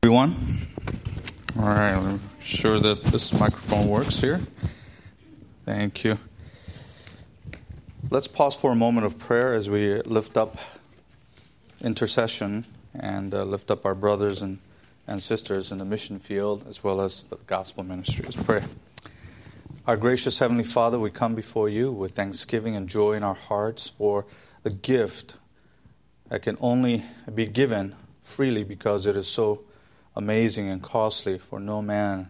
Everyone? All right, I'm sure that this microphone works here. Thank you. Let's pause for a moment of prayer as we lift up intercession and lift up our brothers and sisters in the mission field as well as the gospel ministry. Let's pray. Our gracious Heavenly Father, we come before you with thanksgiving and joy in our hearts for the gift that can only be given freely because it is so amazing and costly, for no man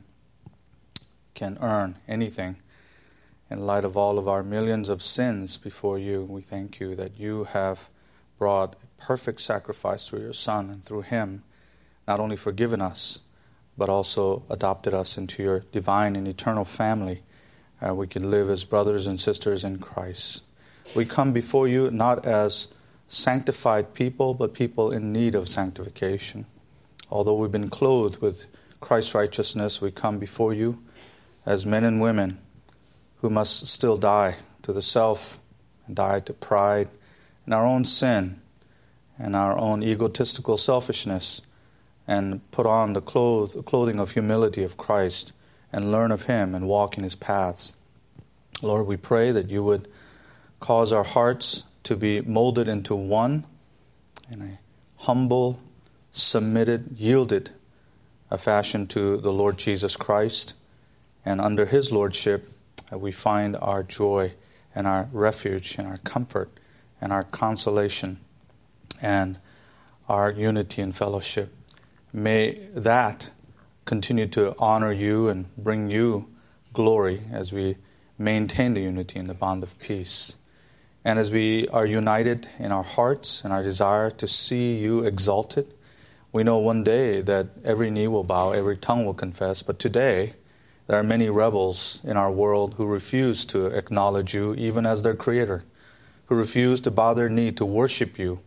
can earn anything. In light of all of our millions of sins before you, we thank you that you have brought a perfect sacrifice through your Son, and through him not only forgiven us, but also adopted us into your divine and eternal family. We can live as brothers and sisters in Christ. We come before you not as sanctified people, but people in need of sanctification. Although we've been clothed with Christ's righteousness, we come before you as men and women who must still die to the self and die to pride and our own sin and our own egotistical selfishness, and put on the clothing of humility of Christ and learn of him and walk in his paths. Lord, we pray that you would cause our hearts to be molded into one in a humble, submitted, yielded fashion to the Lord Jesus Christ. And under his lordship, we find our joy and our refuge and our comfort and our consolation and our unity and fellowship. May that continue to honor you and bring you glory as we maintain the unity and the bond of peace. And as we are united in our hearts and our desire to see you exalted, we know one day that every knee will bow, every tongue will confess. But today, there are many rebels in our world who refuse to acknowledge you even as their Creator, who refuse to bow their knee to worship you.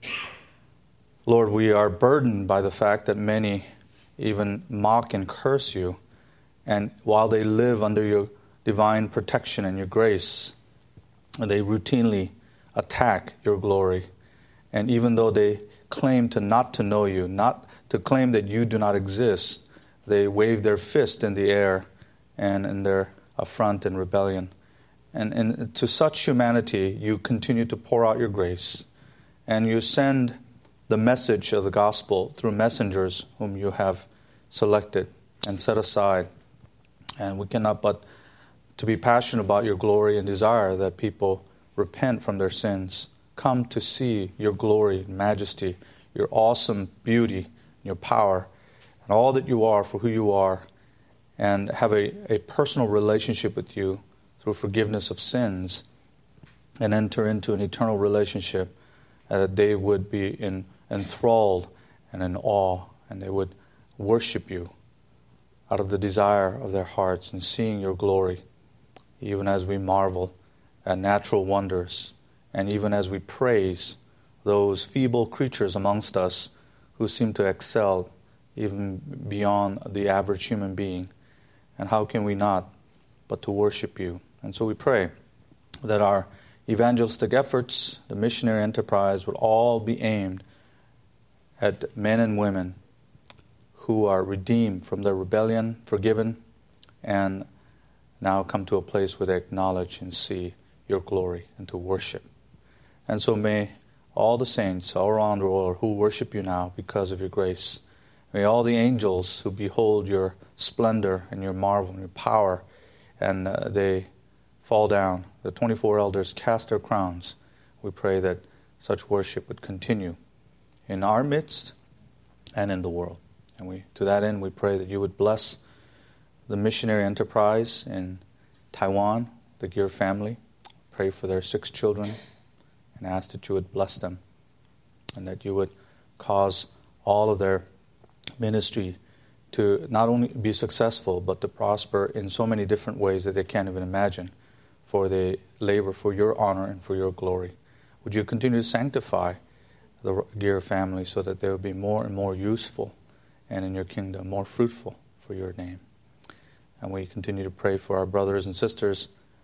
Lord, we are burdened by the fact that many even mock and curse you, and while they live under your divine protection and your grace, they routinely attack your glory. And even though they claim to not to know you, not to claim that you do not exist, they wave their fist in the air and in their affront and rebellion. And to such humanity, you continue to pour out your grace, and you send the message of the gospel through messengers whom you have selected and set aside. And we cannot but to be passionate about your glory and desire that people repent from their sins, come to see your glory and majesty, your awesome beauty, your power, and all that you are for who you are, and have a personal relationship with you through forgiveness of sins, and enter into an eternal relationship that they would be enthralled and in awe, and they would worship you out of the desire of their hearts and seeing your glory, even as we marvel at natural wonders, and even as we praise those feeble creatures amongst us who seem to excel even beyond the average human being. And how can we not but to worship you? And so we pray that our evangelistic efforts, the missionary enterprise, would all be aimed at men and women who are redeemed from their rebellion, forgiven, and now come to a place where they acknowledge and see your glory and to worship. And so may all the saints all around the world who worship you now because of your grace, may all the angels who behold your splendor and your marvel and your power, and they fall down, the 24 elders cast their crowns, we pray that such worship would continue in our midst and in the world. And to that end, we pray that you would bless the missionary enterprise in Taiwan, the Gear family. Pray for their 6 children and ask that you would bless them, and that you would cause all of their ministry to not only be successful, but to prosper in so many different ways that they can't even imagine, for they labor for your honor and for your glory. Would you continue to sanctify the Gear family so that they will be more and more useful and in your kingdom, more fruitful for your name. And we continue to pray for our brothers and sisters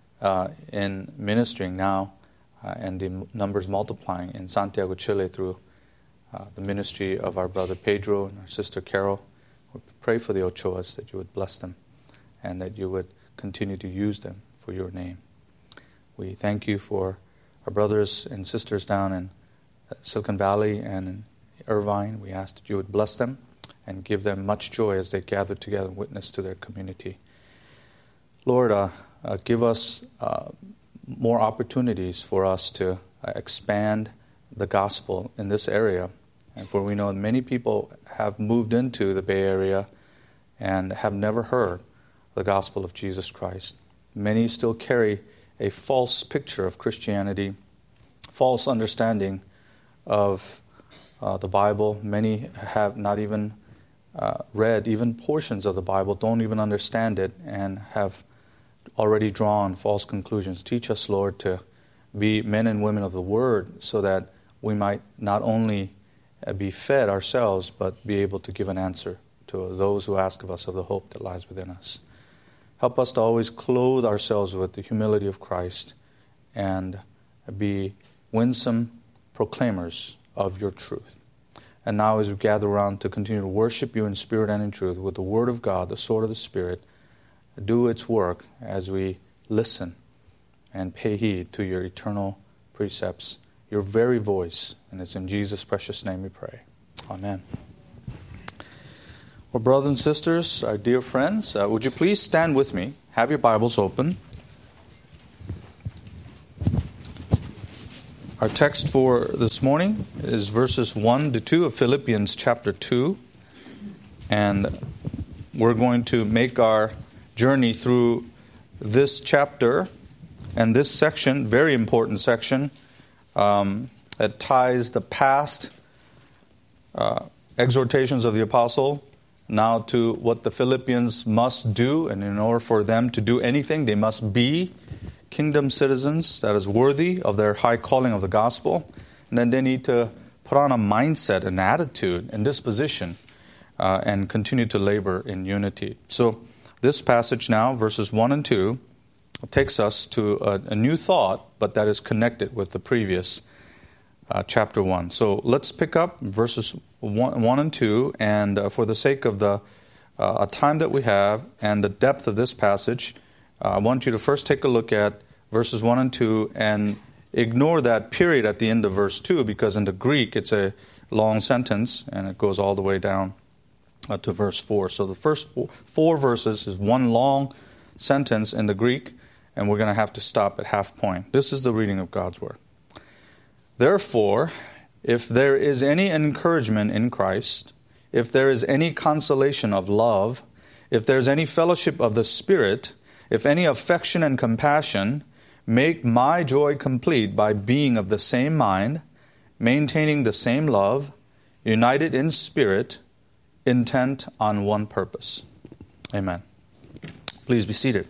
in ministering now and the numbers multiplying in Santiago, Chile through the ministry of our brother Pedro and our sister Carol. We pray for the Ochoas, that you would bless them and that you would continue to use them for your name. We thank you for our brothers and sisters down in Silicon Valley and in Irvine. We ask that you would bless them and give them much joy as they gather together and witness to their community. Lord, give us more opportunities for us to expand the gospel in this area. And for we know many people have moved into the Bay Area and have never heard the gospel of Jesus Christ. Many still carry a false picture of Christianity, false understanding of the Bible. Many have not even read even portions of the Bible, don't even understand it, and have already drawn false conclusions. Teach us, Lord, to be men and women of the Word so that we might not only be fed ourselves, but be able to give an answer to those who ask of us of the hope that lies within us. Help us to always clothe ourselves with the humility of Christ and be winsome proclaimers of your truth. And now as we gather around to continue to worship you in spirit and in truth with the Word of God, the sword of the Spirit, do its work as we listen and pay heed to your eternal precepts, your very voice. And it's in Jesus' precious name we pray. Amen. Well, brothers and sisters, our dear friends, would you please stand with me? Have your Bibles open. Our text for this morning is verses 1 to 2 of Philippians chapter 2. And we're going to make our journey through this chapter and this section, very important section, that ties the past exhortations of the apostle now to what the Philippians must do. And in order for them to do anything, they must be kingdom citizens that is worthy of their high calling of the gospel. And then they need to put on a mindset, an attitude, and disposition, and continue to labor in unity. So this passage now, verses 1 and 2, takes us to a new thought, but that is connected with the previous chapter 1. So let's pick up verses 1 and 2, and for the sake of the time that we have and the depth of this passage, I want you to first take a look at verses 1 and 2 and ignore that period at the end of verse 2, because in the Greek it's a long sentence and it goes all the way down to verse 4. So the first four verses is one long sentence in the Greek, and we're going to have to stop at half point. This is the reading of God's Word. Therefore, if there is any encouragement in Christ, if there is any consolation of love, if there is any fellowship of the Spirit, if any affection and compassion, make my joy complete by being of the same mind, maintaining the same love, united in spirit, intent on one purpose. Amen. Please be seated.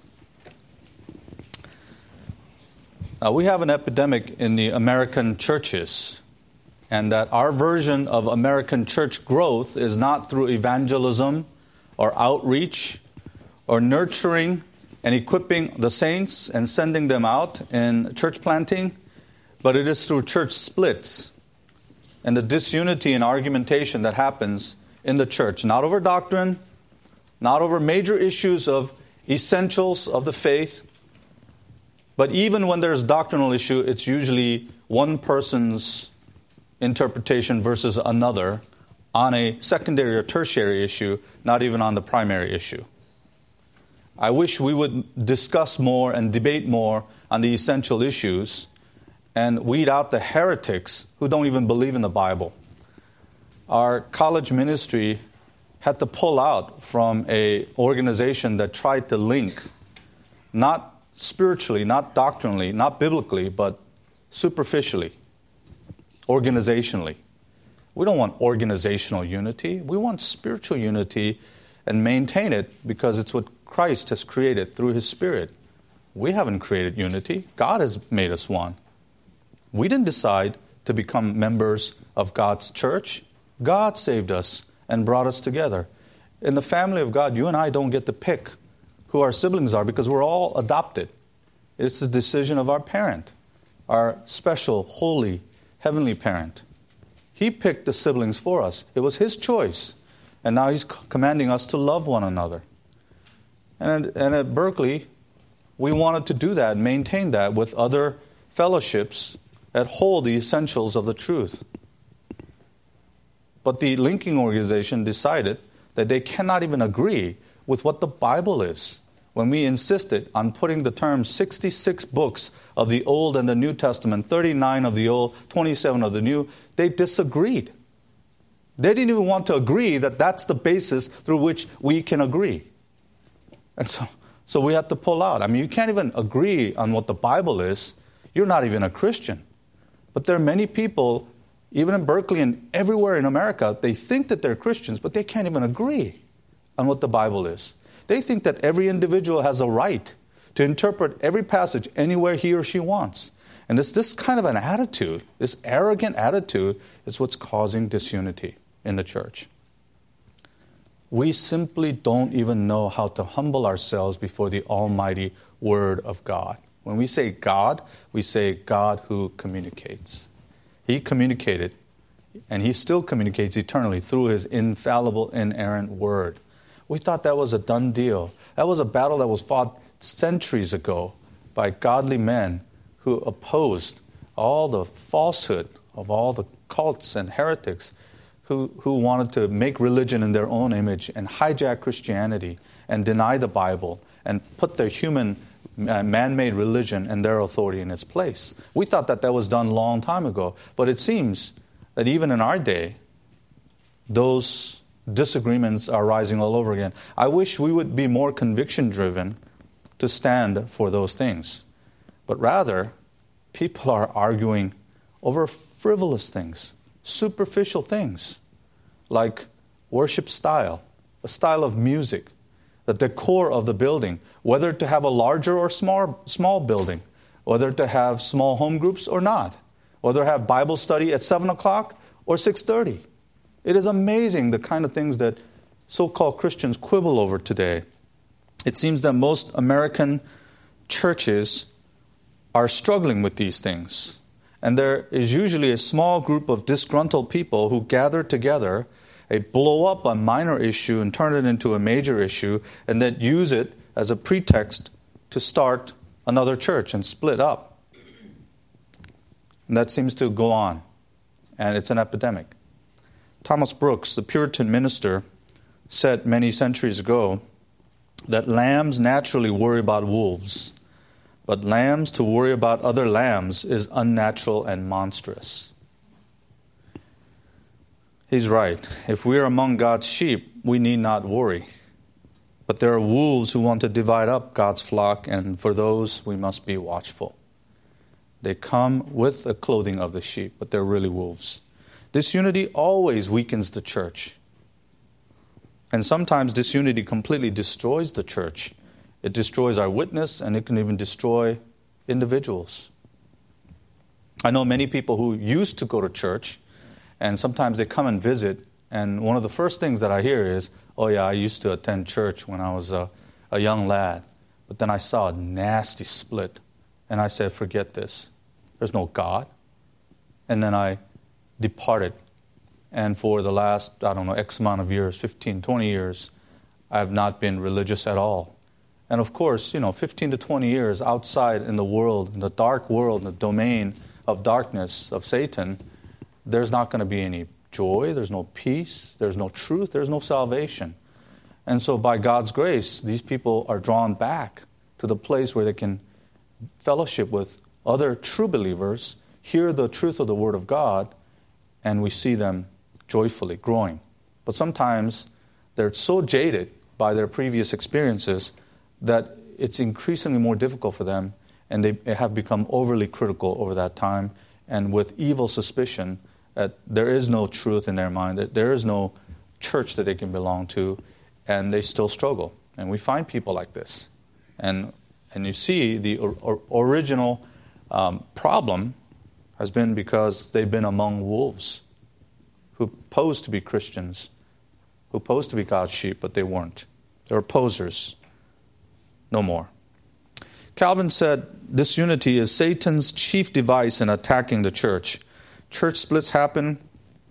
We have an epidemic in the American churches, and that our version of American church growth is not through evangelism or outreach or nurturing and equipping the saints and sending them out in church planting, but it is through church splits and the disunity and argumentation that happens in the church, not over doctrine, not over major issues of essentials of the faith, but even when there's doctrinal issue, it's usually one person's interpretation versus another on a secondary or tertiary issue, not even on the primary issue. I wish we would discuss more and debate more on the essential issues and weed out the heretics who don't even believe in the Bible. Our college ministry had to pull out from an organization that tried to link, not spiritually, not doctrinally, not biblically, but superficially, organizationally. We don't want organizational unity. We want spiritual unity and maintain it because it's what Christ has created through His Spirit. We haven't created unity. God has made us one. We didn't decide to become members of God's church. God saved us and brought us together. In the family of God, you and I don't get to pick who our siblings are because we're all adopted. It's the decision of our parent, our special, holy, heavenly parent. He picked the siblings for us. It was His choice. And now he's commanding us to love one another. And at Berkeley, we wanted to do that, maintain that with other fellowships that hold the essentials of the truth. But the linking organization decided that they cannot even agree with what the Bible is. When we insisted on putting the term 66 books of the Old and the New Testament, 39 of the Old, 27 of the New, they disagreed. They didn't even want to agree that that's the basis through which we can agree. And so we had to pull out. I mean, you can't even agree on what the Bible is. You're not even a Christian. But there are many people, even in Berkeley and everywhere in America, they think that they're Christians, but they can't even agree on what the Bible is. They think that every individual has a right to interpret every passage anywhere he or she wants. And it's this kind of an attitude, this arrogant attitude, is what's causing disunity in the church. We simply don't even know how to humble ourselves before the almighty Word of God. When we say God, we say God who communicates. He communicated, and He still communicates eternally through His infallible, inerrant Word. We thought that was a done deal. That was a battle that was fought centuries ago by godly men who opposed all the falsehood of all the cults and heretics who wanted to make religion in their own image and hijack Christianity and deny the Bible and put their human man-made religion and their authority in its place. We thought that was done a long time ago, but it seems that even in our day, those disagreements are rising all over again. I wish we would be more conviction-driven to stand for those things. But rather, people are arguing over frivolous things, superficial things, like worship style, a style of music, the decor of the building, whether to have a larger or small building, whether to have small home groups or not, whether to have Bible study at 7 o'clock or 6:30. It is amazing the kind of things that so-called Christians quibble over today. It seems that most American churches are struggling with these things. And there is usually a small group of disgruntled people who gather together, they blow up a minor issue and turn it into a major issue, and then use it as a pretext to start another church and split up. And that seems to go on. And it's an epidemic. Thomas Brooks, the Puritan minister, said many centuries ago that lambs naturally worry about wolves, but lambs to worry about other lambs is unnatural and monstrous. He's right. If we are among God's sheep, we need not worry. But there are wolves who want to divide up God's flock, and for those we must be watchful. They come with the clothing of the sheep, but they're really wolves. Disunity always weakens the church. And sometimes disunity completely destroys the church. It destroys our witness, and it can even destroy individuals. I know many people who used to go to church, and sometimes they come and visit, and one of the first things that I hear is, oh yeah, I used to attend church when I was a young lad, but then I saw a nasty split, and I said, forget this. There's no God. And then I departed. And for the last, X amount of years, 15, 20 years, I have not been religious at all. And of course, 15 to 20 years outside in the world, in the dark world, in the domain of darkness, of Satan, there's not going to be any joy, there's no peace, there's no truth, there's no salvation. And so by God's grace, these people are drawn back to the place where they can fellowship with other true believers, hear the truth of the Word of God, and we see them joyfully growing. But sometimes they're so jaded by their previous experiences that it's increasingly more difficult for them, and they have become overly critical over that time, and with evil suspicion that there is no truth in their mind, that there is no church that they can belong to, and they still struggle. And we find people like this. And you see the original problem has been because they've been among wolves who posed to be Christians, who posed to be God's sheep, but they weren't. They were posers. No more. Calvin said, disunity is Satan's chief device in attacking the church. Church splits happen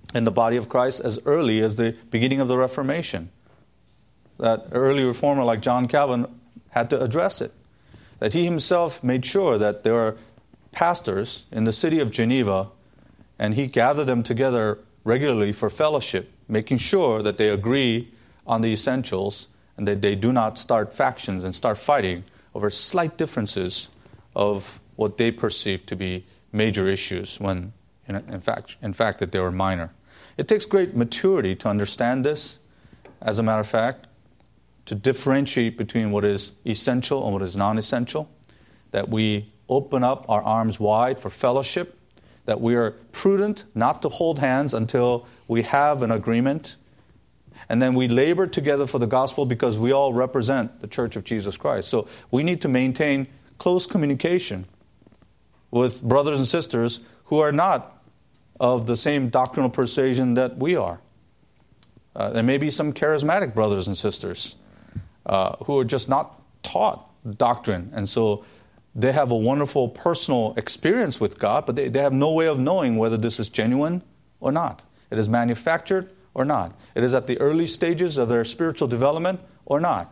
in the body of Christ as early as the beginning of the Reformation. That early reformer like John Calvin had to address it. That he himself made sure that there were pastors in the city of Geneva, and he gathered them together regularly for fellowship, making sure that they agree on the essentials and that they do not start factions and start fighting over slight differences of what they perceive to be major issues when, in fact, that they were minor. It takes great maturity to understand this, as a matter of fact, to differentiate between what is essential and what is non-essential, that we open up our arms wide for fellowship, that we are prudent not to hold hands until we have an agreement, and then we labor together for the gospel because we all represent the Church of Jesus Christ. So we need to maintain close communication with brothers and sisters who are not of the same doctrinal persuasion that we are. There may be some charismatic brothers and sisters who are just not taught doctrine, and so they have a wonderful personal experience with God, but they have no way of knowing whether this is genuine or not. It is manufactured or not. It is at the early stages of their spiritual development or not,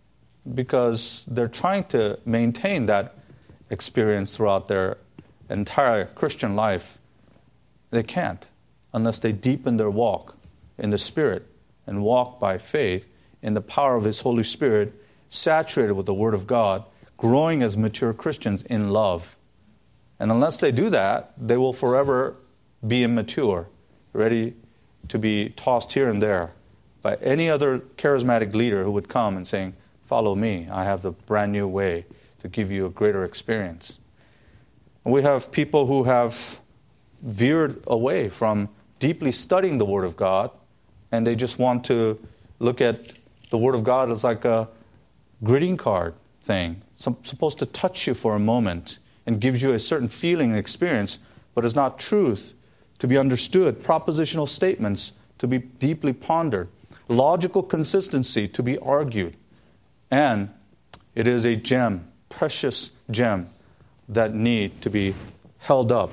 because they're trying to maintain that experience throughout their entire Christian life. They can't unless they deepen their walk in the Spirit and walk by faith in the power of His Holy Spirit, saturated with the Word of God, growing as mature Christians in love. And unless they do that, they will forever be immature, ready to be tossed here and there by any other charismatic leader who would come and saying, "Follow me, I have the brand new way to give you a greater experience." And we have people who have veered away from deeply studying the Word of God, and they just want to look at the Word of God as like a greeting card thing, supposed to touch you for a moment and gives you a certain feeling and experience, but is not truth to be understood, propositional statements to be deeply pondered, logical consistency to be argued. And it is a gem, precious gem, that need to be held up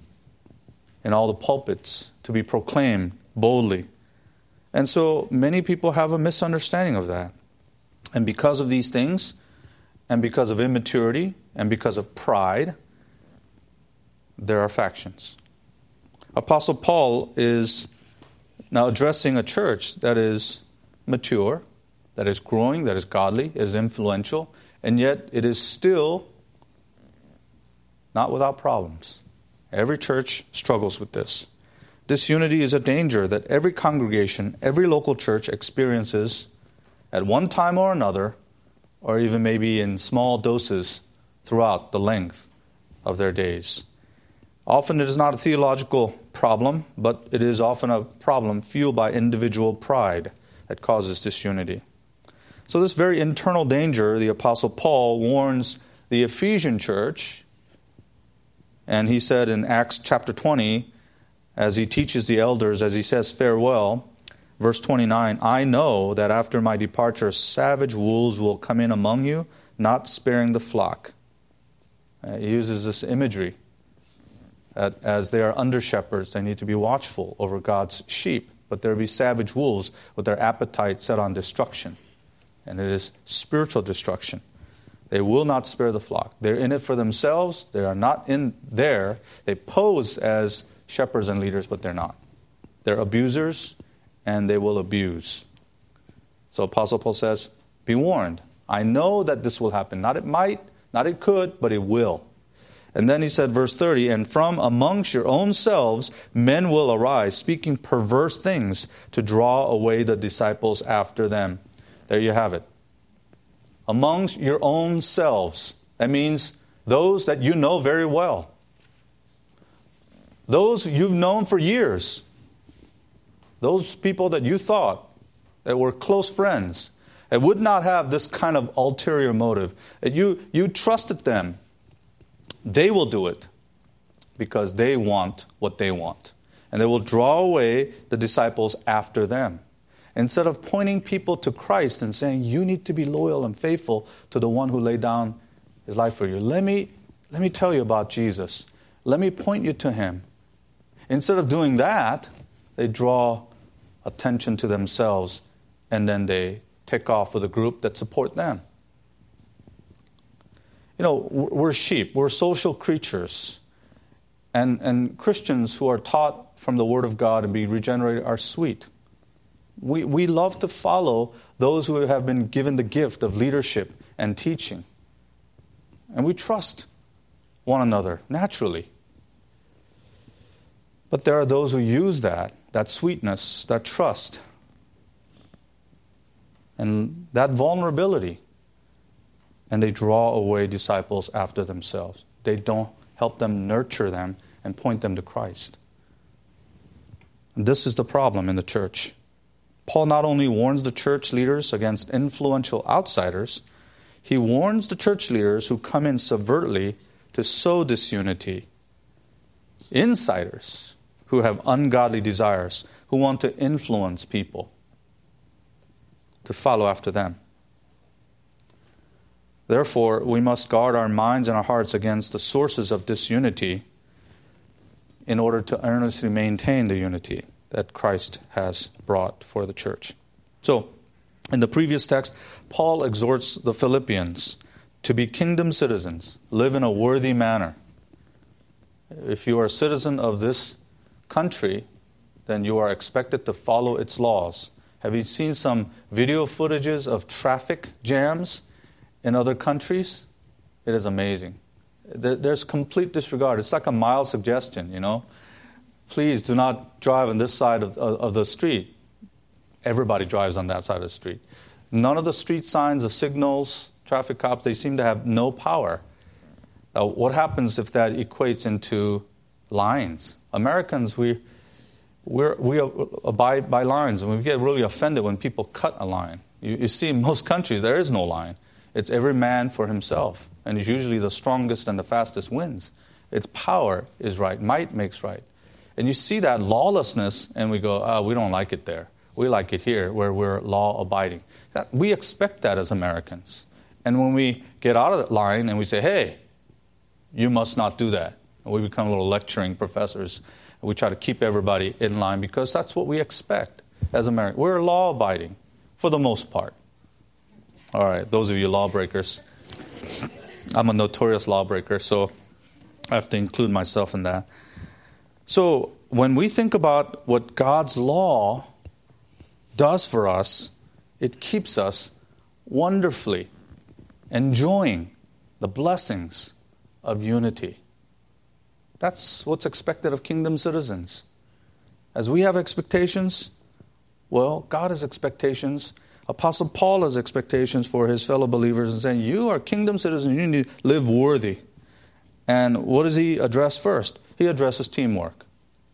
in all the pulpits, to be proclaimed boldly. And so many people have a misunderstanding of that. And because of these things, and because of immaturity, and because of pride, there are factions. Apostle Paul is now addressing a church that is mature, that is growing, that is godly, is influential, and yet it is still not without problems. Every church struggles with this. Disunity is a danger that every congregation, every local church experiences at one time or another, or even maybe in small doses throughout the length of their days. Often it is not a theological problem, but it is often a problem fueled by individual pride that causes disunity. So this very internal danger, the Apostle Paul warns the Ephesian church, and he said in Acts chapter 20, as he teaches the elders, as he says farewell, verse 29, "I know that after my departure savage wolves will come in among you, not sparing the flock." He uses this imagery that as they are under shepherds, they need to be watchful over God's sheep. But there will be savage wolves with their appetite set on destruction. And it is spiritual destruction. They will not spare the flock. They're in it for themselves. They are not in there. They pose as shepherds and leaders, but they're not. They're abusers, and they will abuse. So Apostle Paul says, be warned. I know that this will happen. Not it might, not it could, but it will. And then he said, verse 30, "And from amongst your own selves men will arise, speaking perverse things to draw away the disciples after them." There you have it. Amongst your own selves. That means those that you know very well. Those you've known for years. Those people that you thought that were close friends, that would not have this kind of ulterior motive. That you trusted them. They will do it because they want what they want. And they will draw away the disciples after them. Instead of pointing people to Christ and saying, you need to be loyal and faithful to the one who laid down his life for you. Let me tell you about Jesus. Let me point you to him. Instead of doing that, They draw attention to themselves, and then they take off with a group that support them. We're sheep. We're social creatures. And Christians who are taught from the Word of God and be regenerated are sweet. We love to follow those who have been given the gift of leadership and teaching. And we trust one another naturally. But there are those who use that sweetness, that trust, and that vulnerability, and they draw away disciples after themselves. They don't help them, nurture them, and point them to Christ. And this is the problem in the church. Paul not only warns the church leaders against influential outsiders, he warns the church leaders who come in subvertly to sow disunity. Insiders who have ungodly desires, who want to influence people to follow after them. Therefore, we must guard our minds and our hearts against the sources of disunity in order to earnestly maintain the unity that Christ has brought for the church. So, in the previous text, Paul exhorts the Philippians to be kingdom citizens, live in a worthy manner. If you are a citizen of this country, then you are expected to follow its laws. Have you seen some video footages of traffic jams in other countries? It is amazing. There's complete disregard. It's like a mild suggestion, Please do not drive on this side of the street. Everybody drives on that side of the street. None of the street signs, the signals, traffic cops, they seem to have no power. Now, what happens if that equates into lines? Americans, we abide by lines, and we get really offended when people cut a line. You see, in most countries, there is no line. It's every man for himself, and it's usually the strongest and the fastest wins. Its power is right. Might makes right. And you see that lawlessness, and we go, we don't like it there. We like it here, where we're law-abiding. We expect that as Americans. And when we get out of that line and we say, hey, you must not do that, and we become little lecturing professors, and we try to keep everybody in line because that's what we expect as Americans. We're law-abiding for the most part. All right, those of you lawbreakers, I'm a notorious lawbreaker, so I have to include myself in that. So when we think about what God's law does for us, it keeps us wonderfully enjoying the blessings of unity. That's what's expected of kingdom citizens. As we have expectations, well, God has expectations. Apostle Paul has expectations for his fellow believers and saying, you are kingdom citizens, you need to live worthy. And what does he address first? He addresses teamwork.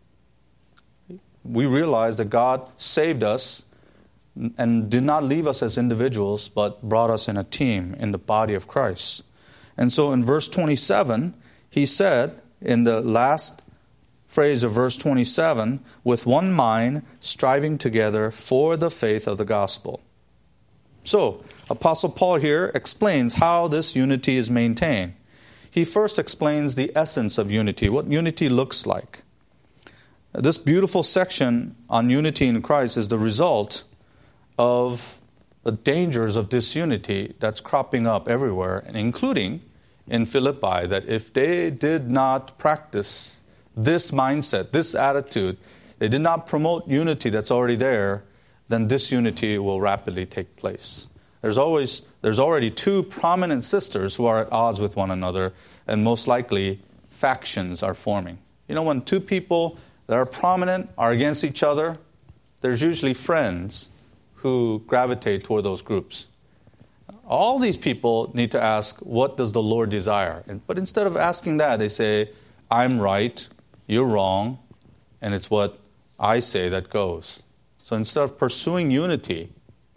We realize that God saved us and did not leave us as individuals, but brought us in a team in the body of Christ. And so in verse 27, he said, in the last phrase of verse 27, with one mind, striving together for the faith of the gospel. So, Apostle Paul here explains how this unity is maintained. He first explains the essence of unity, what unity looks like. This beautiful section on unity in Christ is the result of the dangers of disunity that's cropping up everywhere, and including in Philippi, that if they did not practice this mindset, this attitude, they did not promote unity that's already there, then disunity will rapidly take place. There's already two prominent sisters who are at odds with one another, and most likely factions are forming. When two people that are prominent are against each other, there's usually friends who gravitate toward those groups. All these people need to ask, what does the Lord desire? But instead of asking that, they say, I'm right, you're wrong, and it's what I say that goes. So instead of pursuing unity,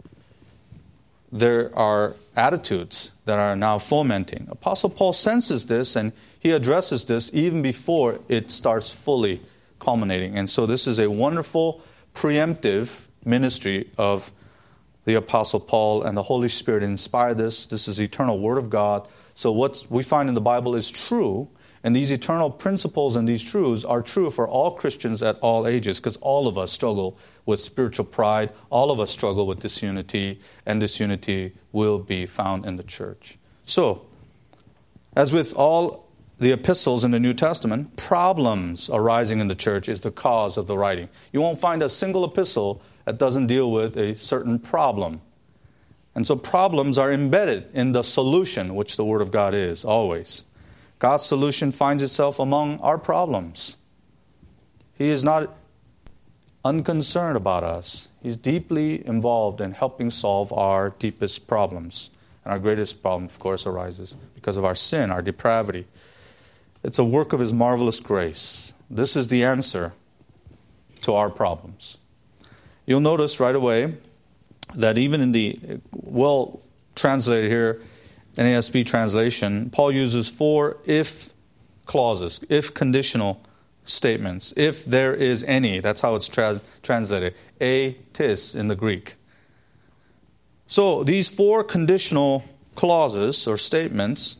there are attitudes that are now fomenting. Apostle Paul senses this, and he addresses this even before it starts fully culminating. And so this is a wonderful preemptive ministry of the Apostle Paul, and the Holy Spirit inspired this. This is the eternal Word of God. So what we find in the Bible is true, And these eternal principles and these truths are true for all Christians at all ages, because all of us struggle with spiritual pride. All of us struggle with disunity, and disunity will be found in the church. So, as with all the epistles in the New Testament, problems arising in the church is the cause of the writing. You won't find a single epistle that doesn't deal with a certain problem. And so problems are embedded in the solution, which the Word of God is, always. God's solution finds itself among our problems. He is not unconcerned about us. He's deeply involved in helping solve our deepest problems. And our greatest problem, of course, arises because of our sin, our depravity. It's a work of His marvelous grace. This is the answer to our problems. You'll notice right away that even in the well-translated here NASB translation, Paul uses 4 if clauses, if conditional statements. If there is any, that's how it's translated. A tis in the Greek. So these 4 conditional clauses or statements,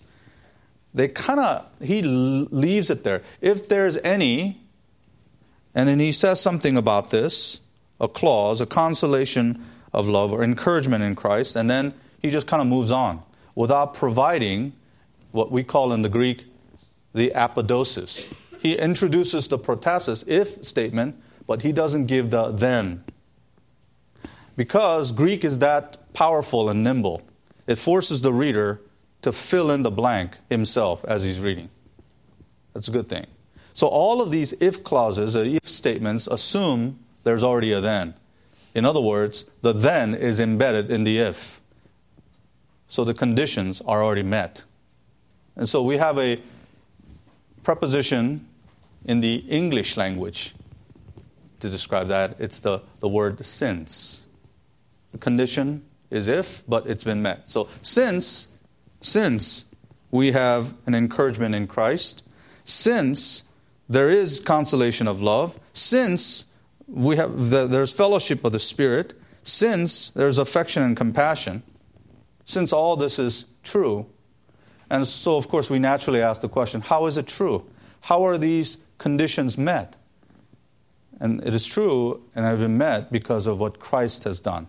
he leaves it there. If there's any, and then he says something about this, a clause, a consolation of love or encouragement in Christ, and then he just kind of moves on without providing what we call in the Greek the apodosis. He introduces the protasis, if statement, but he doesn't give the then. Because Greek is that powerful and nimble, it forces the reader to fill in the blank himself as he's reading. That's a good thing. So all of these if clauses, or if statements, assume there's already a then. In other words, the then is embedded in the if. So the conditions are already met. And so we have a preposition in the English language to describe that. It's the word since. The condition is if, but it's been met. So since we have an encouragement in Christ, since there is consolation of love, since there's fellowship of the Spirit, since there's affection and compassion, since all this is true. And so, of course, we naturally ask the question, how is it true? How are these conditions met? And it is true and have been met because of what Christ has done.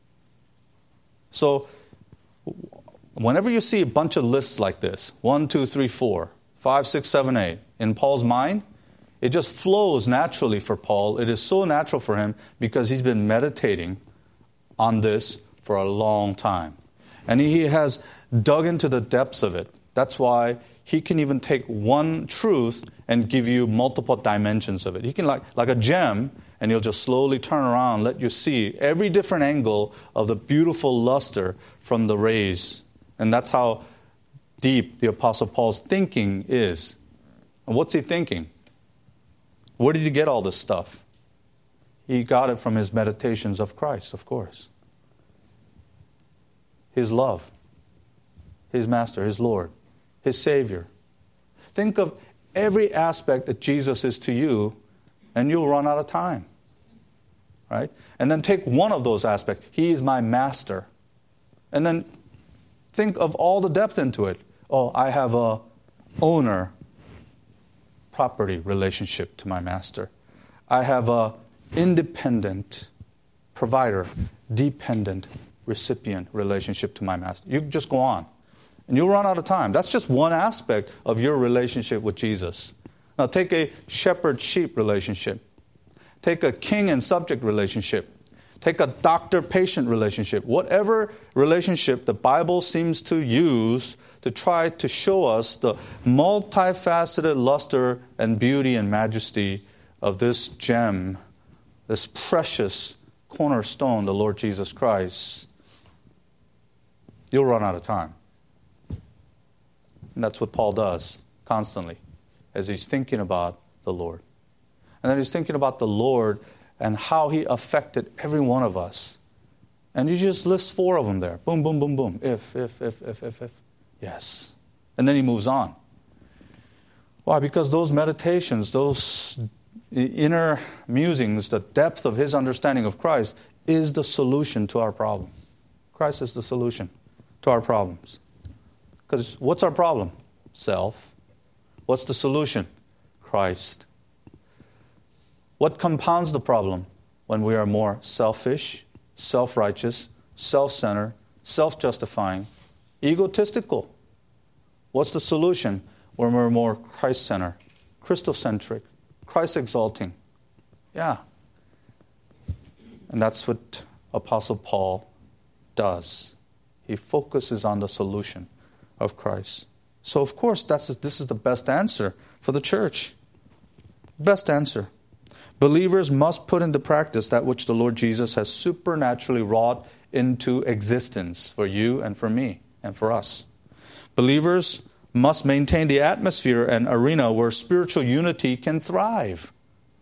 So, whenever you see a bunch of lists like this, 1, 2, 3, 4, 5, 6, 7, 8, in Paul's mind, it just flows naturally for Paul. It is so natural for him because he's been meditating on this for a long time. And he has dug into the depths of it. That's why he can even take one truth and give you multiple dimensions of it. He can, like a gem, and he'll just slowly turn around, let you see every different angle of the beautiful luster from the rays. And that's how deep the Apostle Paul's thinking is. And what's he thinking? Where did he get all this stuff? He got it from his meditations of Christ, of course. His love, His Master, His Lord, His Savior. Think of every aspect that Jesus is to you, and you'll run out of time. Right? And then take one of those aspects. He is my Master. And then think of all the depth into it. Oh, I have a owner property relationship to my Master. I have a independent provider, dependent recipient relationship to my Master. You just go on. And you'll run out of time. That's just one aspect of your relationship with Jesus. Now take a shepherd-sheep relationship. Take a king and subject relationship. Take a doctor-patient relationship. Whatever relationship the Bible seems to use to try to show us the multifaceted luster and beauty and majesty of this gem, this precious cornerstone, the Lord Jesus Christ, you'll run out of time. And that's what Paul does constantly as he's thinking about the Lord. And then he's thinking about the Lord and how He affected every one of us. And you just list 4 of them there. Boom, boom, boom, boom. If. Yes. And then he moves on. Why? Because those meditations, those inner musings, the depth of his understanding of Christ is the solution to our problem. Christ is the solution to our problems. Because what's our problem? Self. What's the solution? Christ. What compounds the problem? When we are more selfish, self-righteous, self-centered, self-justifying, egotistical. What's the solution? When we're more Christ-centered, Christocentric, Christ-exalting. Yeah. And that's what Apostle Paul does. He focuses on the solution of Christ. So, of course, this is the best answer for the church. Best answer. Believers must put into practice that which the Lord Jesus has supernaturally wrought into existence for you and for me and for us. Believers must maintain the atmosphere and arena where spiritual unity can thrive.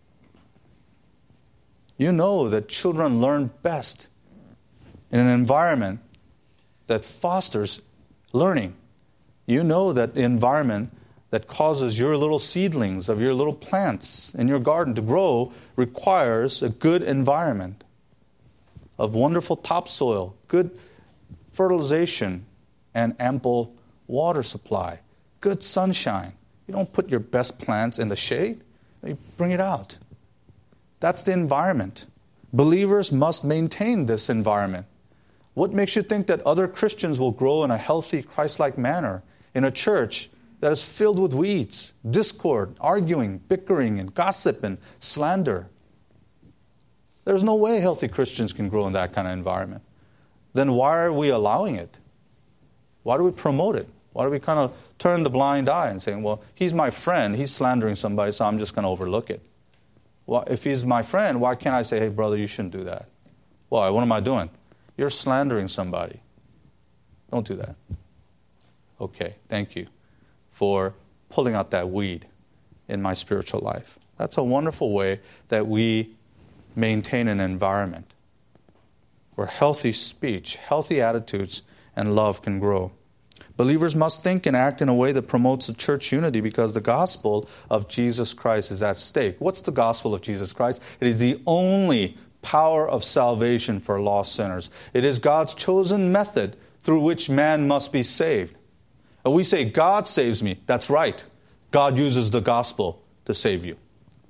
You know that children learn best in an environment that fosters learning. You know that the environment that causes your little seedlings of your little plants in your garden to grow requires a good environment of wonderful topsoil, good fertilization, and ample water supply, good sunshine. You don't put your best plants in the shade. You bring it out. That's the environment. Believers must maintain this environment. What makes you think that other Christians will grow in a healthy, Christ-like manner in a church that is filled with weeds, discord, arguing, bickering, and gossip and slander? There's no way healthy Christians can grow in that kind of environment. Then why are we allowing it? Why do we promote it? Why do we kind of turn the blind eye and say, well, he's my friend, he's slandering somebody, so I'm just going to overlook it? Well, if he's my friend, why can't I say, hey, brother, you shouldn't do that? Why? What am I doing? You're slandering somebody. Don't do that. Okay, thank you for pulling out that weed in my spiritual life. That's a wonderful way that we maintain an environment where healthy speech, healthy attitudes, and love can grow. Believers must think and act in a way that promotes the church unity because the gospel of Jesus Christ is at stake. What's the gospel of Jesus Christ? It is the only power of salvation for lost sinners. It is God's chosen method through which man must be saved. And we say, God saves me. That's right. God uses the gospel to save you.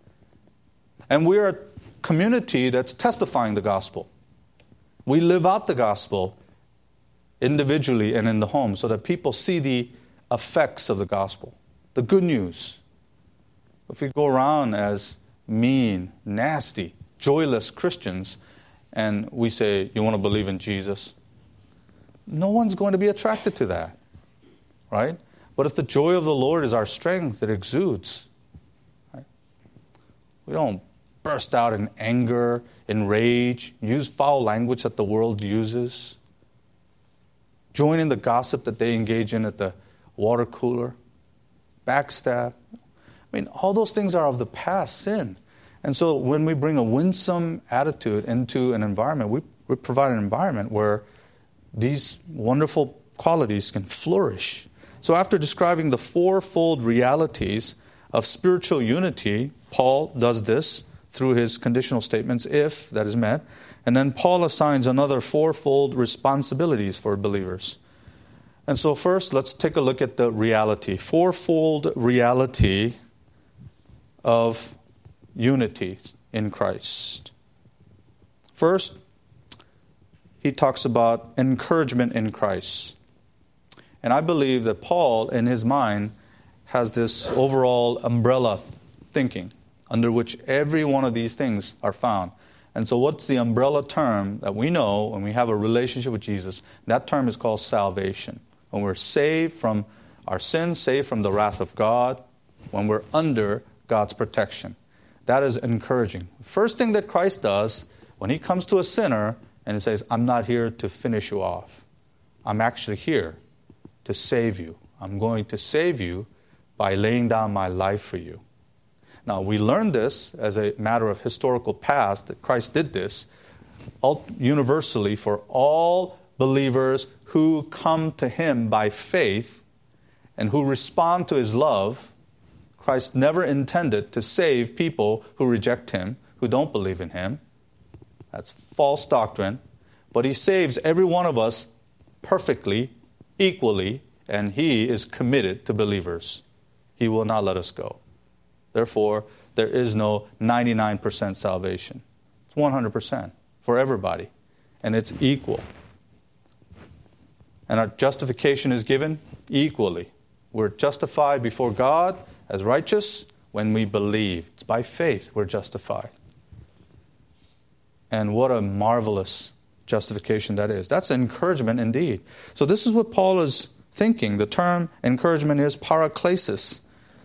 And we're a community that's testifying the gospel. We live out the gospel individually and in the home so that people see the effects of the gospel, the good news. If we go around as mean, nasty, joyless Christians and we say, you want to believe in Jesus? No one's going to be attracted to that, right? But if the joy of the Lord is our strength, it exudes. Right? We don't burst out in anger, in rage, use foul language that the world uses, join in the gossip that they engage in at the water cooler, backstab. I mean, all those things are of the past sin. And so when we bring a winsome attitude into an environment, we provide an environment where these wonderful qualities can flourish. So after describing the fourfold realities of spiritual unity, Paul does this through his conditional statements, if that is met. And then Paul assigns another fourfold responsibilities for believers. And so first, let's take a look at the reality. Fourfold reality of unity in Christ. First, he talks about encouragement in Christ. And I believe that Paul, in his mind, has this overall umbrella thinking under which every one of these things are found. And so what's the umbrella term that we know when we have a relationship with Jesus? That term is called salvation. When we're saved from our sins, saved from the wrath of God, when we're under God's protection. That is encouraging. First thing that Christ does when he comes to a sinner and he says, I'm not here to finish you off. I'm actually here to save you. I'm going to save you by laying down my life for you. Now, we learn this as a matter of historical past, that Christ did this universally for all believers who come to him by faith and who respond to his love. Christ never intended to save people who reject him, who don't believe in him. That's false doctrine. But he saves every one of us perfectly, equally, and he is committed to believers. He will not let us go. Therefore, there is no 99% salvation. It's 100% for everybody. And it's equal. And our justification is given equally. We're justified before God as righteous when we believe. It's by faith we're justified. And what a marvelous justification that is. That's encouragement indeed. So this is what Paul is thinking. The term encouragement is paraklesis.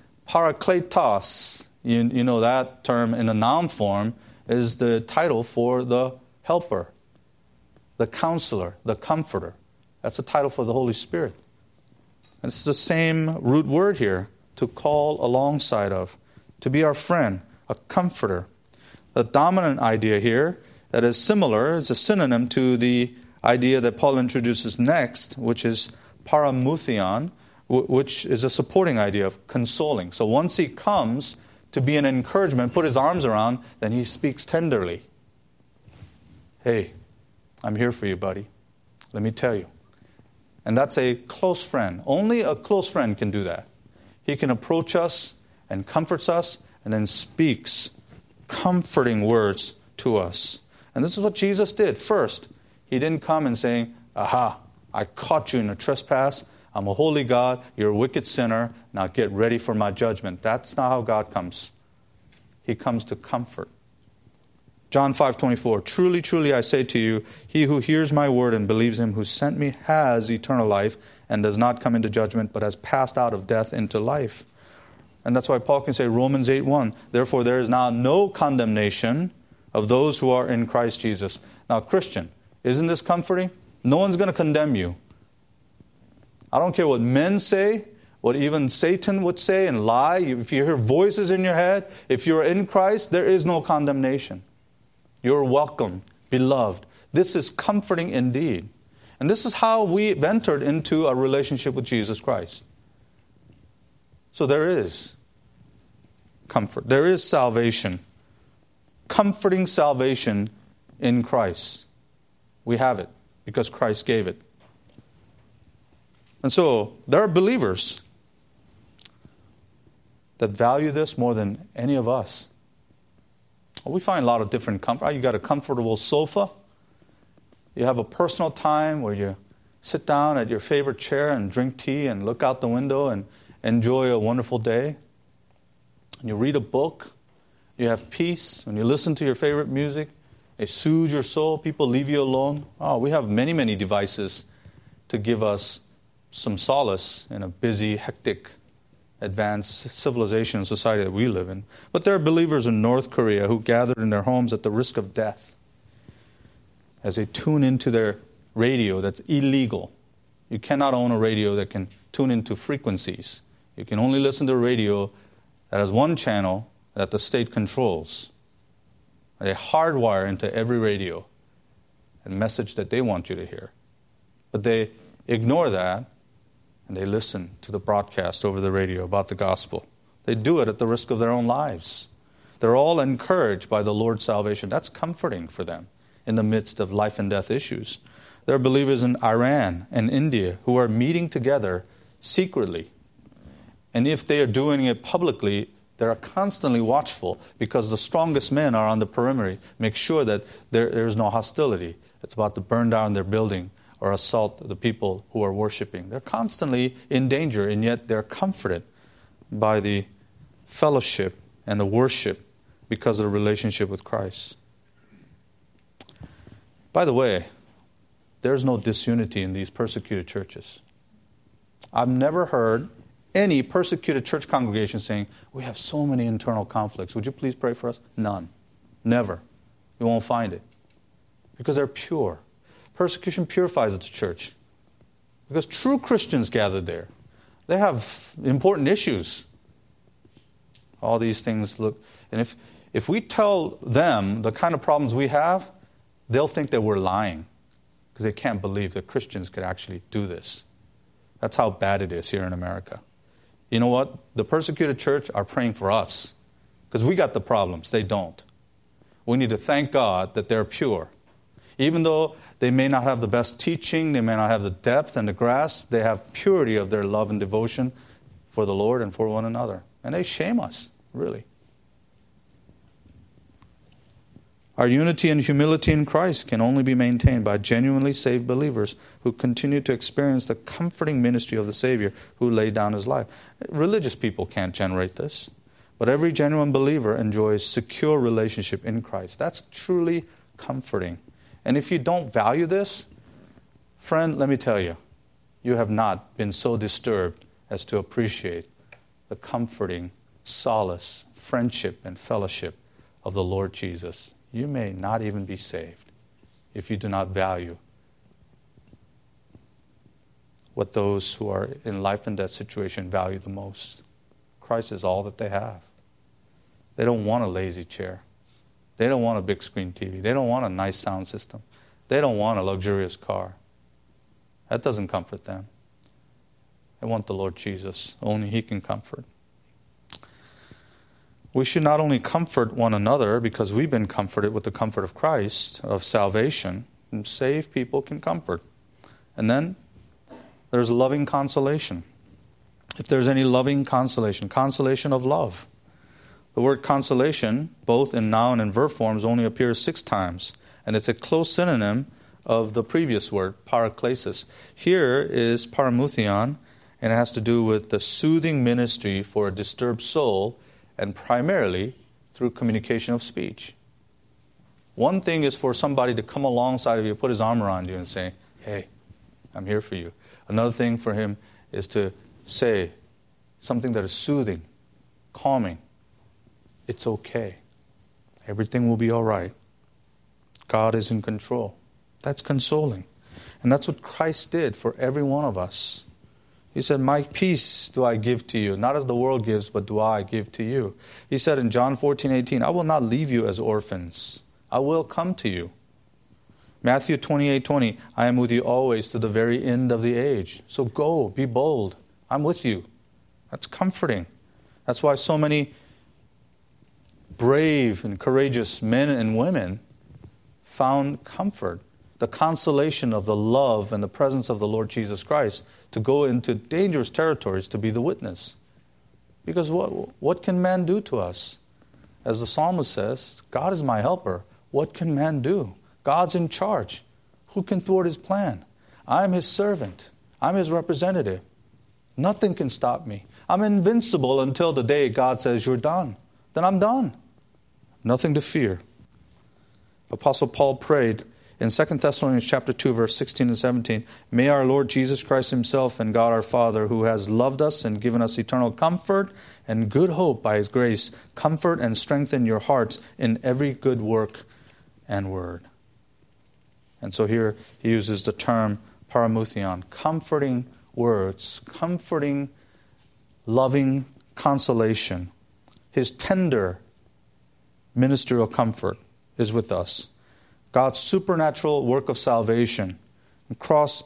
Parakletos. You know that term in a noun form is the title for the helper, the counselor, the comforter. That's the title for the Holy Spirit. And it's the same root word here, to call alongside of, to be our friend, a comforter. The dominant idea here that is similar, it's a synonym to the idea that Paul introduces next, which is paramuthion, which is a supporting idea of consoling. So once he comes to be an encouragement, put his arms around, then he speaks tenderly. Hey, I'm here for you, buddy. Let me tell you. And that's a close friend. Only a close friend can do that. He can approach us and comforts us and then speaks comforting words to us. And this is what Jesus did. First, he didn't come and saying, aha, I caught you in a trespass. I'm a holy God. You're a wicked sinner. Now get ready for my judgment. That's not how God comes. He comes to comfort. John 5:24, truly, truly, I say to you, he who hears my word and believes him who sent me has eternal life and does not come into judgment, but has passed out of death into life. And that's why Paul can say, Romans 8:1, therefore there is now no condemnation of those who are in Christ Jesus. Now, Christian, isn't this comforting? No one's going to condemn you. I don't care what men say, what even Satan would say and lie. If you hear voices in your head, if you're in Christ, there is no condemnation. You're welcome, beloved. This is comforting indeed. And this is how we've entered into a relationship with Jesus Christ. So there is comfort. There is salvation. Comforting salvation in Christ. We have it because Christ gave it. And so there are believers that value this more than any of us. We find a lot of different comfort. You got a comfortable sofa. You have a personal time where you sit down at your favorite chair and drink tea and look out the window and enjoy a wonderful day. And you read a book. You have peace. When you listen to your favorite music, it soothes your soul. People leave you alone. Oh, we have many, many devices to give us some solace in a busy, hectic, advanced civilization and society that we live in. But there are believers in North Korea who gathered in their homes at the risk of death as they tune into their radio that's illegal. You cannot own a radio that can tune into frequencies. You can only listen to a radio that has one channel that the state controls. They hardwire into every radio a message that they want you to hear. But they ignore that and they listen to the broadcast over the radio about the gospel. They do it at the risk of their own lives. They're all encouraged by the Lord's salvation. That's comforting for them in the midst of life and death issues. There are believers in Iran and India who are meeting together secretly. And if they are doing it publicly, they are constantly watchful because the strongest men are on the perimeter. Make sure that there is no hostility. It's about to burn down their building or assault the people who are worshiping. They're constantly in danger, and yet they're comforted by the fellowship and the worship because of the relationship with Christ. By the way, there's no disunity in these persecuted churches. I've never heard any persecuted church congregation saying, we have so many internal conflicts. Would you please pray for us? None. Never. You won't find it. Because they're pure. Persecution purifies the church. Because true Christians gather there. They have important issues. All these things look... And if we tell them the kind of problems we have, they'll think that we're lying. Because they can't believe that Christians could actually do this. That's how bad it is here in America. You know what? The persecuted church are praying for us. Because we got the problems. They don't. We need to thank God that they're pure. Even though they may not have the best teaching, they may not have the depth and the grasp, they have purity of their love and devotion for the Lord and for one another. And they shame us, really. Our unity and humility in Christ can only be maintained by genuinely saved believers who continue to experience the comforting ministry of the Savior who laid down His life. Religious people can't generate this, but every genuine believer enjoys secure relationship in Christ. That's truly comforting. And if you don't value this, friend, let me tell you, you have not been so disturbed as to appreciate the comforting solace, friendship, and fellowship of the Lord Jesus. You may not even be saved if you do not value what those who are in life and death situation value the most. Christ is all that they have. They don't want a lazy chair. They don't want a big screen TV. They don't want a nice sound system. They don't want a luxurious car. That doesn't comfort them. They want the Lord Jesus. Only He can comfort. We should not only comfort one another because we've been comforted with the comfort of Christ, of salvation, and saved people can comfort. And then there's loving consolation. If there's any loving consolation, consolation of love. The word consolation, both in noun and verb forms, only appears 6 times. And it's a close synonym of the previous word, paraklesis. Here is paramuthion, and it has to do with the soothing ministry for a disturbed soul, and primarily through communication of speech. One thing is for somebody to come alongside of you, put his arm around you and say, hey, I'm here for you. Another thing for him is to say something that is soothing, calming. It's okay. Everything will be all right. God is in control. That's consoling. And that's what Christ did for every one of us. He said, my peace do I give to you, not as the world gives, but do I give to you. He said in John 14:18, I will not leave you as orphans. I will come to you. Matthew 28:20, I am with you always to the very end of the age. So go, be bold. I'm with you. That's comforting. That's why so many brave and courageous men and women found comfort, the consolation of the love and the presence of the Lord Jesus Christ, to go into dangerous territories to be the witness. Because what can man do to us? As the psalmist says, God is my helper. What can man do? God's in charge. Who can thwart His plan? I'm His servant. I'm His representative. Nothing can stop me. I'm invincible until the day God says you're done. Then I'm done. Nothing to fear. Apostle Paul prayed in 2 Thessalonians chapter 2, verse 16 and 17, may our Lord Jesus Christ Himself and God our Father, who has loved us and given us eternal comfort and good hope by His grace, comfort and strengthen your hearts in every good work and word. And so here he uses the term paramuthion, comforting words, comforting, loving consolation. His tender ministerial comfort is with us. God's supernatural work of salvation, Christ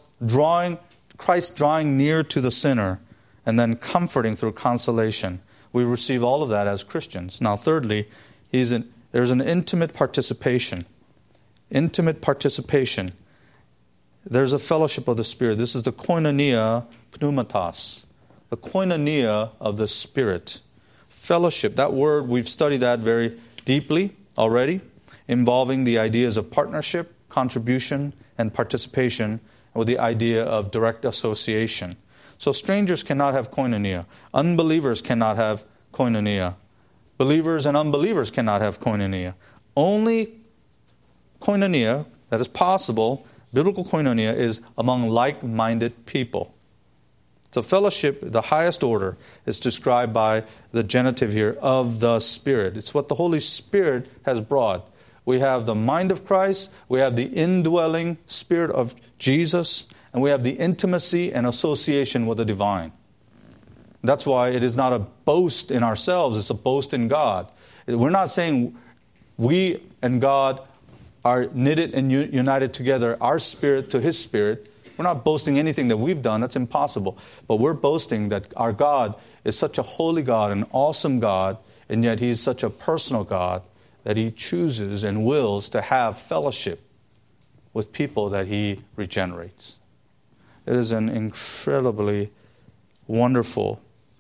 drawing near to the sinner, and then comforting through consolation. We receive all of that as Christians. Now, thirdly, there's an intimate participation. Intimate participation. There's a fellowship of the Spirit. This is the koinonia pneumatos, the koinonia of the Spirit. Fellowship, that word, we've studied that very deeply already, involving the ideas of partnership, contribution, and participation, with the idea of direct association. So strangers cannot have koinonia. Unbelievers cannot have koinonia. Believers and unbelievers cannot have koinonia. Only koinonia that is possible, biblical koinonia, is among like-minded people. So fellowship, the highest order, is described by the genitive here, of the Spirit. It's what the Holy Spirit has brought. We have the mind of Christ, we have the indwelling Spirit of Jesus, and we have the intimacy and association with the divine. That's why it is not a boast in ourselves, it's a boast in God. We're not saying we and God are knitted and united together, our spirit to His Spirit. We're not boasting anything that we've done. That's impossible. But we're boasting that our God is such a holy God, an awesome God, and yet He's such a personal God that He chooses and wills to have fellowship with people that He regenerates. It is an incredibly wonderful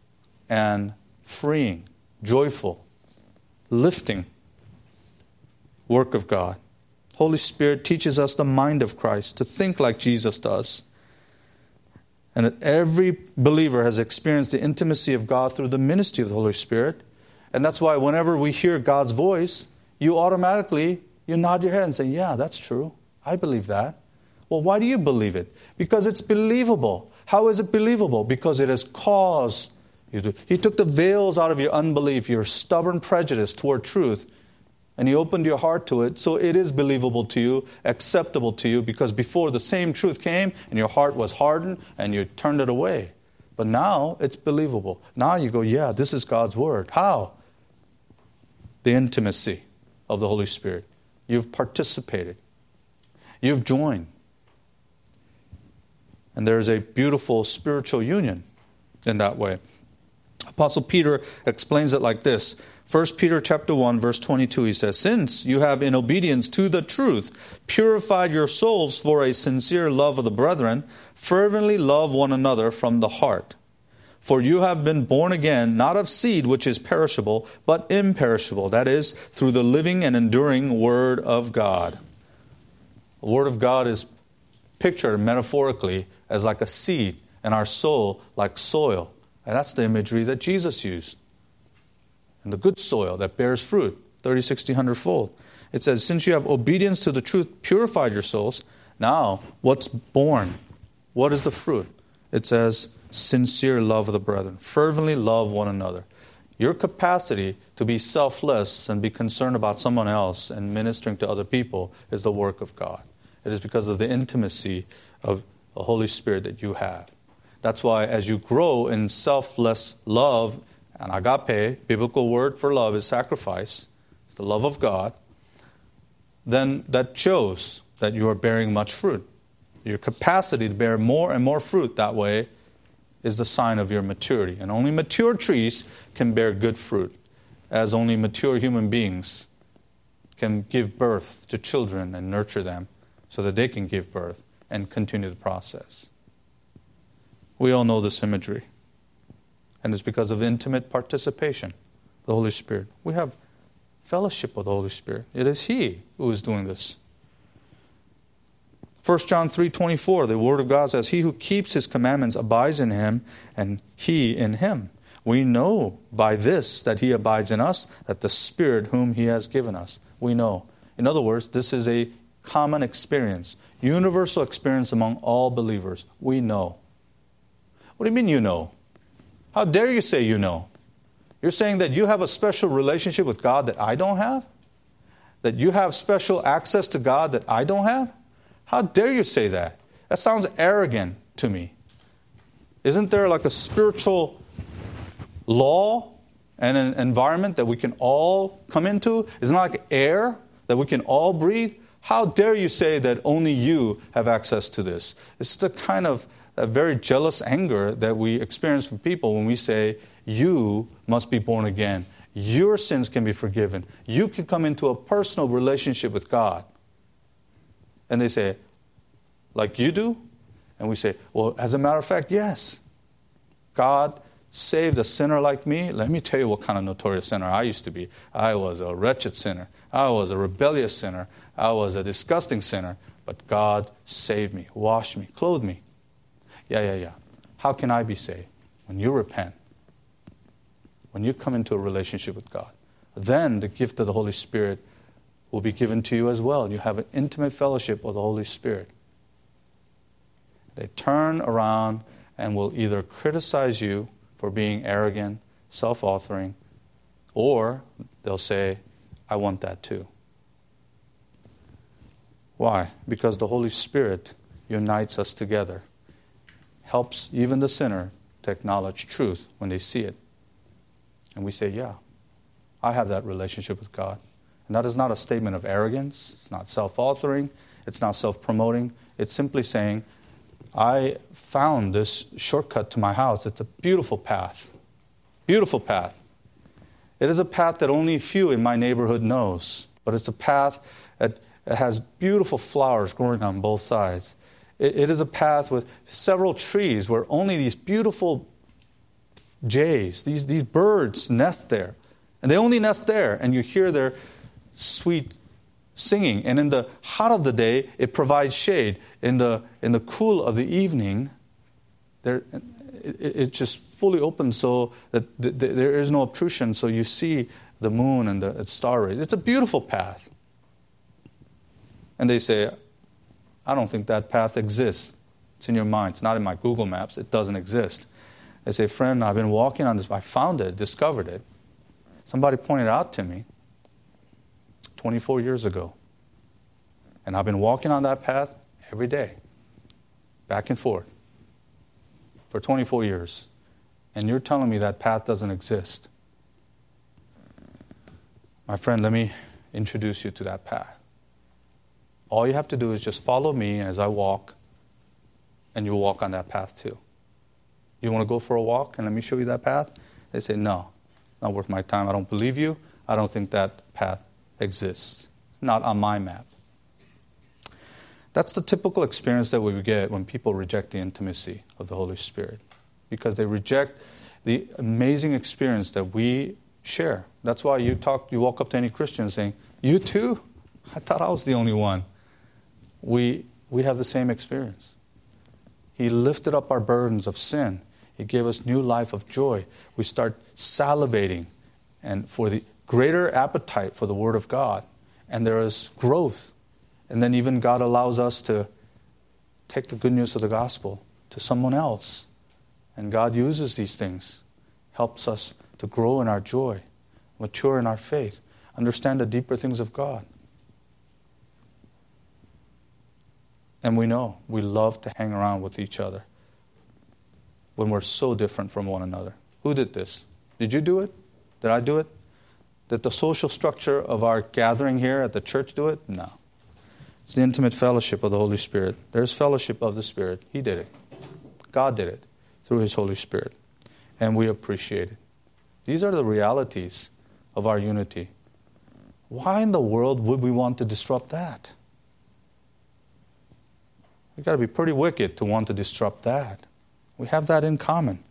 and freeing, joyful, lifting work of God. Holy Spirit teaches us the mind of Christ, to think like Jesus does. And that every believer has experienced the intimacy of God through the ministry of the Holy Spirit. And that's why whenever we hear God's voice, you nod your head and say, yeah, that's true. I believe that. Well, why do you believe it? Because it's believable. How is it believable? Because it has caused you to. He took the veils out of your unbelief, your stubborn prejudice toward truth, and He opened your heart to it, so it is believable to you, acceptable to you, because before the same truth came and your heart was hardened and you turned it away. But now it's believable. Now you go, yeah, this is God's Word. How? The intimacy of the Holy Spirit. You've participated. You've joined. And there is a beautiful spiritual union in that way. Apostle Peter explains it like this. 1 Peter chapter 1, verse 22, he says, "Since you have in obedience to the truth purified your souls for a sincere love of the brethren, fervently love one another from the heart. For you have been born again, not of seed which is perishable, but imperishable, that is, through the living and enduring Word of God." The Word of God is pictured metaphorically as like a seed, and our soul like soil. And that's the imagery that Jesus used. And the good soil that bears fruit, 30, 60, 100-fold. It says, since you have obedience to the truth, purified your souls, now what's born? What is the fruit? It says, sincere love of the brethren. Fervently love one another. Your capacity to be selfless and be concerned about someone else and ministering to other people is the work of God. It is because of the intimacy of the Holy Spirit that you have. That's why as you grow in selfless love, and agape, biblical word for love is sacrifice, it's the love of God, then that shows that you are bearing much fruit. Your capacity to bear more and more fruit that way is the sign of your maturity. And only mature trees can bear good fruit, as only mature human beings can give birth to children and nurture them so that they can give birth and continue the process. We all know this imagery. And it's because of intimate participation, the Holy Spirit. We have fellowship with the Holy Spirit. It is He who is doing this. 1 John 3:24, the Word of God says, "He who keeps His commandments abides in Him, and He in him. We know by this that He abides in us, that the Spirit whom He has given us." We know. In other words, this is a common experience, universal experience among all believers. We know. What do you mean you know? How dare you say you know? You're saying that you have a special relationship with God that I don't have? That you have special access to God that I don't have? How dare you say that? That sounds arrogant to me. Isn't there like a spiritual law and an environment that we can all come into? Isn't it like air that we can all breathe? How dare you say that only you have access to this? It's the kind of a very jealous anger that we experience from people when we say, you must be born again. Your sins can be forgiven. You can come into a personal relationship with God. And they say, like you do? And we say, well, as a matter of fact, yes. God saved a sinner like me. Let me tell you what kind of notorious sinner I used to be. I was a wretched sinner. I was a rebellious sinner. I was a disgusting sinner. But God saved me, washed me, clothed me. Yeah. How can I be saved? When you repent. When you come into a relationship with God. Then the gift of the Holy Spirit will be given to you as well. You have an intimate fellowship with the Holy Spirit. They turn around and will either criticize you for being arrogant, self-authoring, or they'll say, I want that too. Why? Because the Holy Spirit unites us together. Helps even the sinner to acknowledge truth when they see it. And we say, yeah, I have that relationship with God. And that is not a statement of arrogance. It's not self-authoring. It's not self-promoting. It's simply saying, I found this shortcut to my house. It's a beautiful path. Beautiful path. It is a path that only few in my neighborhood knows. But it's a path that has beautiful flowers growing on both sides. It is a path with several trees where only these beautiful jays, these birds nest there. And they only nest there, and you hear their sweet singing. And in the hot of the day, it provides shade. In the cool of the evening, it just fully opens so that there is no obtrusion, so you see the moon and the star rays. It's a beautiful path. And they say, I don't think that path exists. It's in your mind. It's not in my Google Maps. It doesn't exist. They say, friend, I've been walking on this. I found it, discovered it. Somebody pointed it out to me 24 years ago. And I've been walking on that path every day, back and forth, for 24 years. And you're telling me that path doesn't exist. My friend, let me introduce you to that path. All you have to do is just follow me as I walk, and you'll walk on that path too. You want to go for a walk and let me show you that path? They say, no, not worth my time. I don't believe you. I don't think that path exists. It's not on my map. That's the typical experience that we get when people reject the intimacy of the Holy Spirit, because they reject the amazing experience that we share. That's why you walk up to any Christian saying, you too? I thought I was the only one. We have the same experience. He lifted up our burdens of sin. He gave us new life of joy. We start salivating and for the greater appetite for the Word of God. And there is growth. And then even God allows us to take the good news of the gospel to someone else. And God uses these things, helps us to grow in our joy, mature in our faith, understand the deeper things of God. And we know we love to hang around with each other when we're so different from one another. Who did this? Did you do it? Did I do it? Did the social structure of our gathering here at the church do it? No. It's the intimate fellowship of the Holy Spirit. There's fellowship of the Spirit. He did it. God did it through His Holy Spirit. And we appreciate it. These are the realities of our unity. Why in the world would we want to disrupt that? We've got to be pretty wicked to want to disrupt that. We have that in common.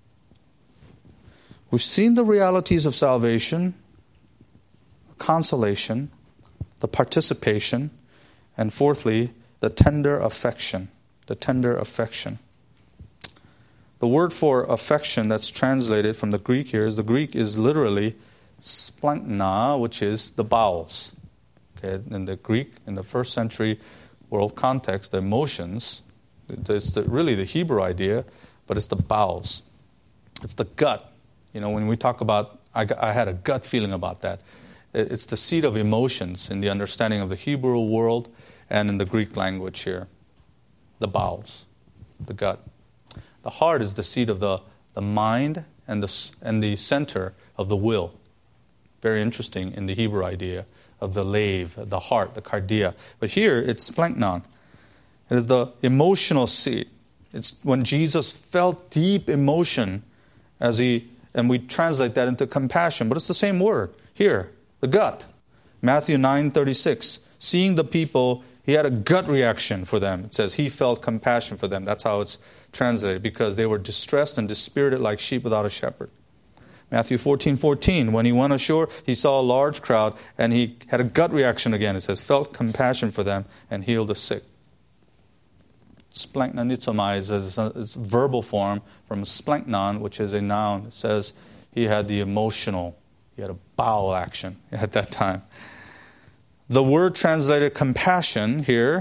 We've seen the realities of salvation, consolation, the participation, and fourthly, the tender affection. The tender affection. The word for affection that's translated from the Greek here is literally splankna, which is the bowels. Okay, in the Greek, in the first century world context, the emotions, it's really the Hebrew idea, but it's the bowels. It's the gut. You know, when we talk about, I had a gut feeling about that. It's the seat of emotions in the understanding of the Hebrew world and in the Greek language here. The bowels, the gut. The heart is the seat of the mind and the center of the will. Very interesting in the Hebrew idea of the lave, the heart, the cardia. But here it's splanknon. It is the emotional seat. It's when Jesus felt deep emotion and we translate that into compassion. But it's the same word here, the gut. Matthew 9:36. Seeing the people, he had a gut reaction for them. It says he felt compassion for them. That's how it's translated, because they were distressed and dispirited like sheep without a shepherd. Matthew 14:14. When he went ashore, he saw a large crowd, and he had a gut reaction again. It says, felt compassion for them and healed the sick. Splanknonizomai is a verbal form from splanknon, which is a noun. It says he had the emotional, he had a bowel action at that time. The word translated compassion here,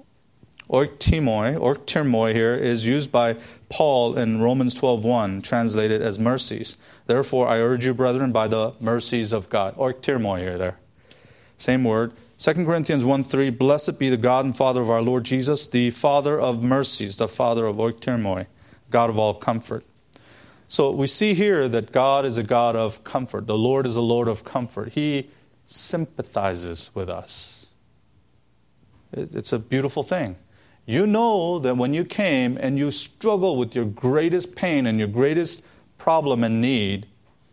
oiktermoi here, is used by Paul in Romans 12:1, translated as mercies. Therefore, I urge you, brethren, by the mercies of God. Oiktermoi here, there. Same word. 2 Corinthians 1:3, blessed be the God and Father of our Lord Jesus, the Father of mercies, the Father of oiktermoi, God of all comfort. So we see here that God is a God of comfort. The Lord is a Lord of comfort. He sympathizes with us. It's a beautiful thing. You know that when you came and you struggle with your greatest pain and your greatest problem and need,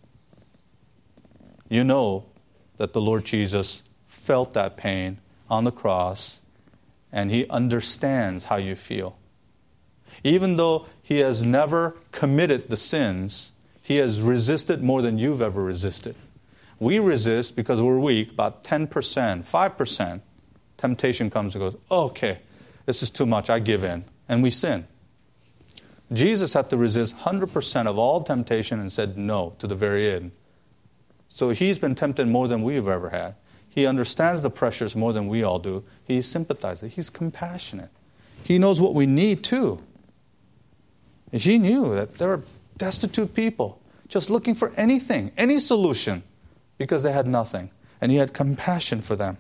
you know that the Lord Jesus felt that pain on the cross, and He understands how you feel. Even though He has never committed the sins, He has resisted more than you've ever resisted. We resist because we're weak, about 10%, 5%. Temptation comes and goes, okay, this is too much, I give in. And we sin. Jesus had to resist 100% of all temptation and said no to the very end. So he's been tempted more than we've ever had. He understands the pressures more than we all do. He's sympathizing. He's compassionate. He knows what we need too. He knew that there are destitute people just looking for anything, any solution, because they had nothing. And he had compassion for them.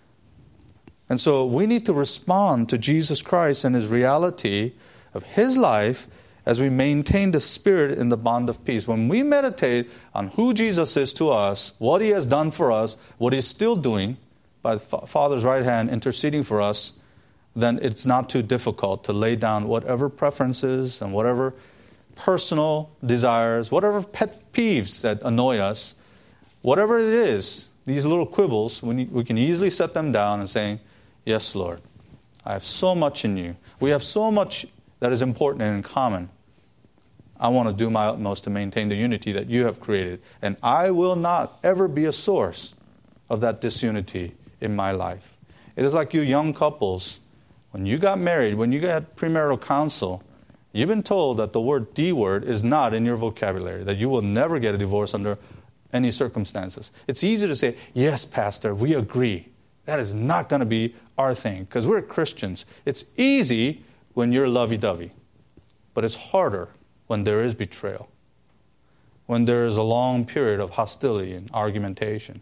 And so we need to respond to Jesus Christ and his reality of his life as we maintain the Spirit in the bond of peace. When we meditate on who Jesus is to us, what he has done for us, what he's still doing by the Father's right hand interceding for us, then it's not too difficult to lay down whatever preferences and whatever personal desires, whatever pet peeves that annoy us, whatever it is, these little quibbles, we can easily set them down and say, yes, Lord, I have so much in you. We have so much that is important and in common. I want to do my utmost to maintain the unity that you have created. And I will not ever be a source of that disunity in my life. It is like you young couples. When you got married, when you got premarital counsel, you've been told that the word D word is not in your vocabulary, that you will never get a divorce under any circumstances. It's easy to say, yes, Pastor, we agree. That is not going to be our thing because we're Christians. It's easy when you're lovey-dovey, but it's harder when there is betrayal, when there is a long period of hostility and argumentation.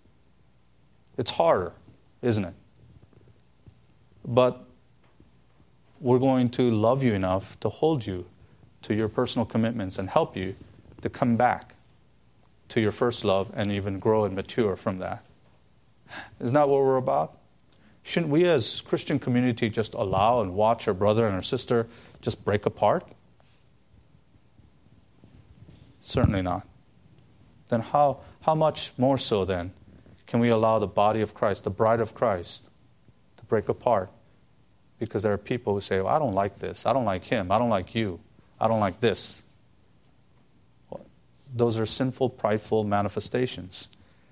It's harder, isn't it? But we're going to love you enough to hold you to your personal commitments and help you to come back to your first love and even grow and mature from that. Isn't that what we're about? Shouldn't we as Christian community just allow and watch our brother and our sister just break apart? Certainly not. Then how much more so then can we allow the body of Christ, the bride of Christ, to break apart? Because there are people who say, well, I don't like this, I don't like him, I don't like you, I don't like this. Well, those are sinful, prideful manifestations.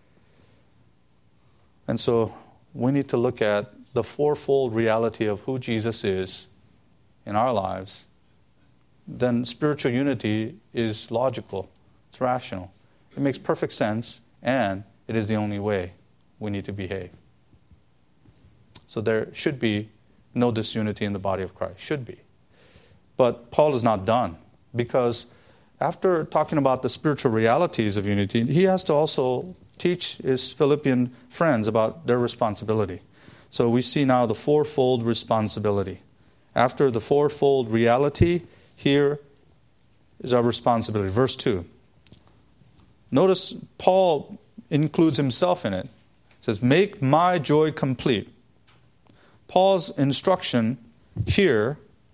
And so we need to look at the fourfold reality of who Jesus is in our lives. Then spiritual unity is logical. It's rational. It makes perfect sense, and it is the only way we need to behave. So there should be no disunity in the body of Christ. Should be. But Paul is not done, because after talking about the spiritual realities of unity, he has to also teach his Philippian friends about their responsibility. So we see now the fourfold responsibility. After the fourfold reality, here is our responsibility. Verse 2. Notice Paul includes himself in it. It says, make my joy complete. Paul's instruction here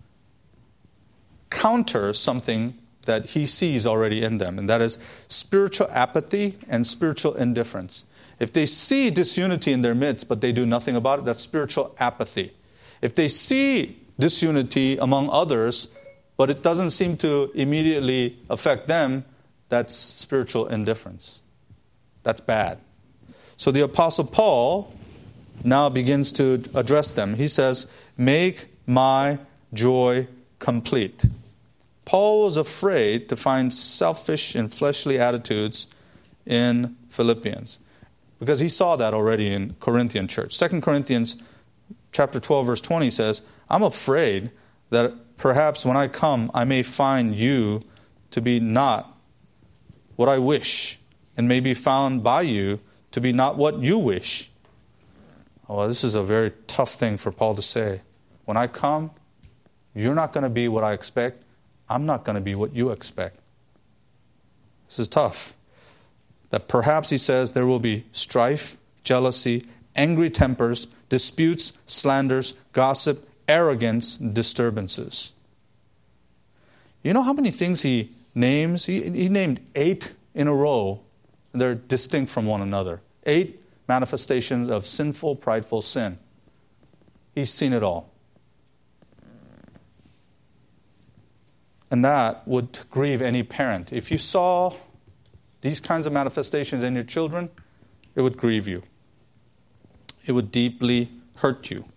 counters something that he sees already in them, and that is spiritual apathy and spiritual indifference. If they see disunity in their midst, but they do nothing about it, that's spiritual apathy. If they see disunity among others, but it doesn't seem to immediately affect them, that's spiritual indifference. That's bad. So the Apostle Paul now begins to address them. He says, make my joy complete. Paul was afraid to find selfish and fleshly attitudes in Philippians, because he saw that already in Corinthian church. 2 Corinthians chapter 12, verse 20 says, I'm afraid that perhaps when I come, I may find you to be not what I wish, and may be found by you to be not what you wish. Well, this is a very tough thing for Paul to say. When I come, you're not going to be what I expect. I'm not going to be what you expect. This is tough. That perhaps, he says, there will be strife, jealousy, angry tempers, disputes, slanders, gossip, arrogance, and disturbances. You know how many things he names? He named 8 in a row, and they're distinct from one another. 8 manifestations of sinful, prideful sin. He's seen it all. And that would grieve any parent. If you saw these kinds of manifestations in your children, it would grieve you. It would deeply hurt you.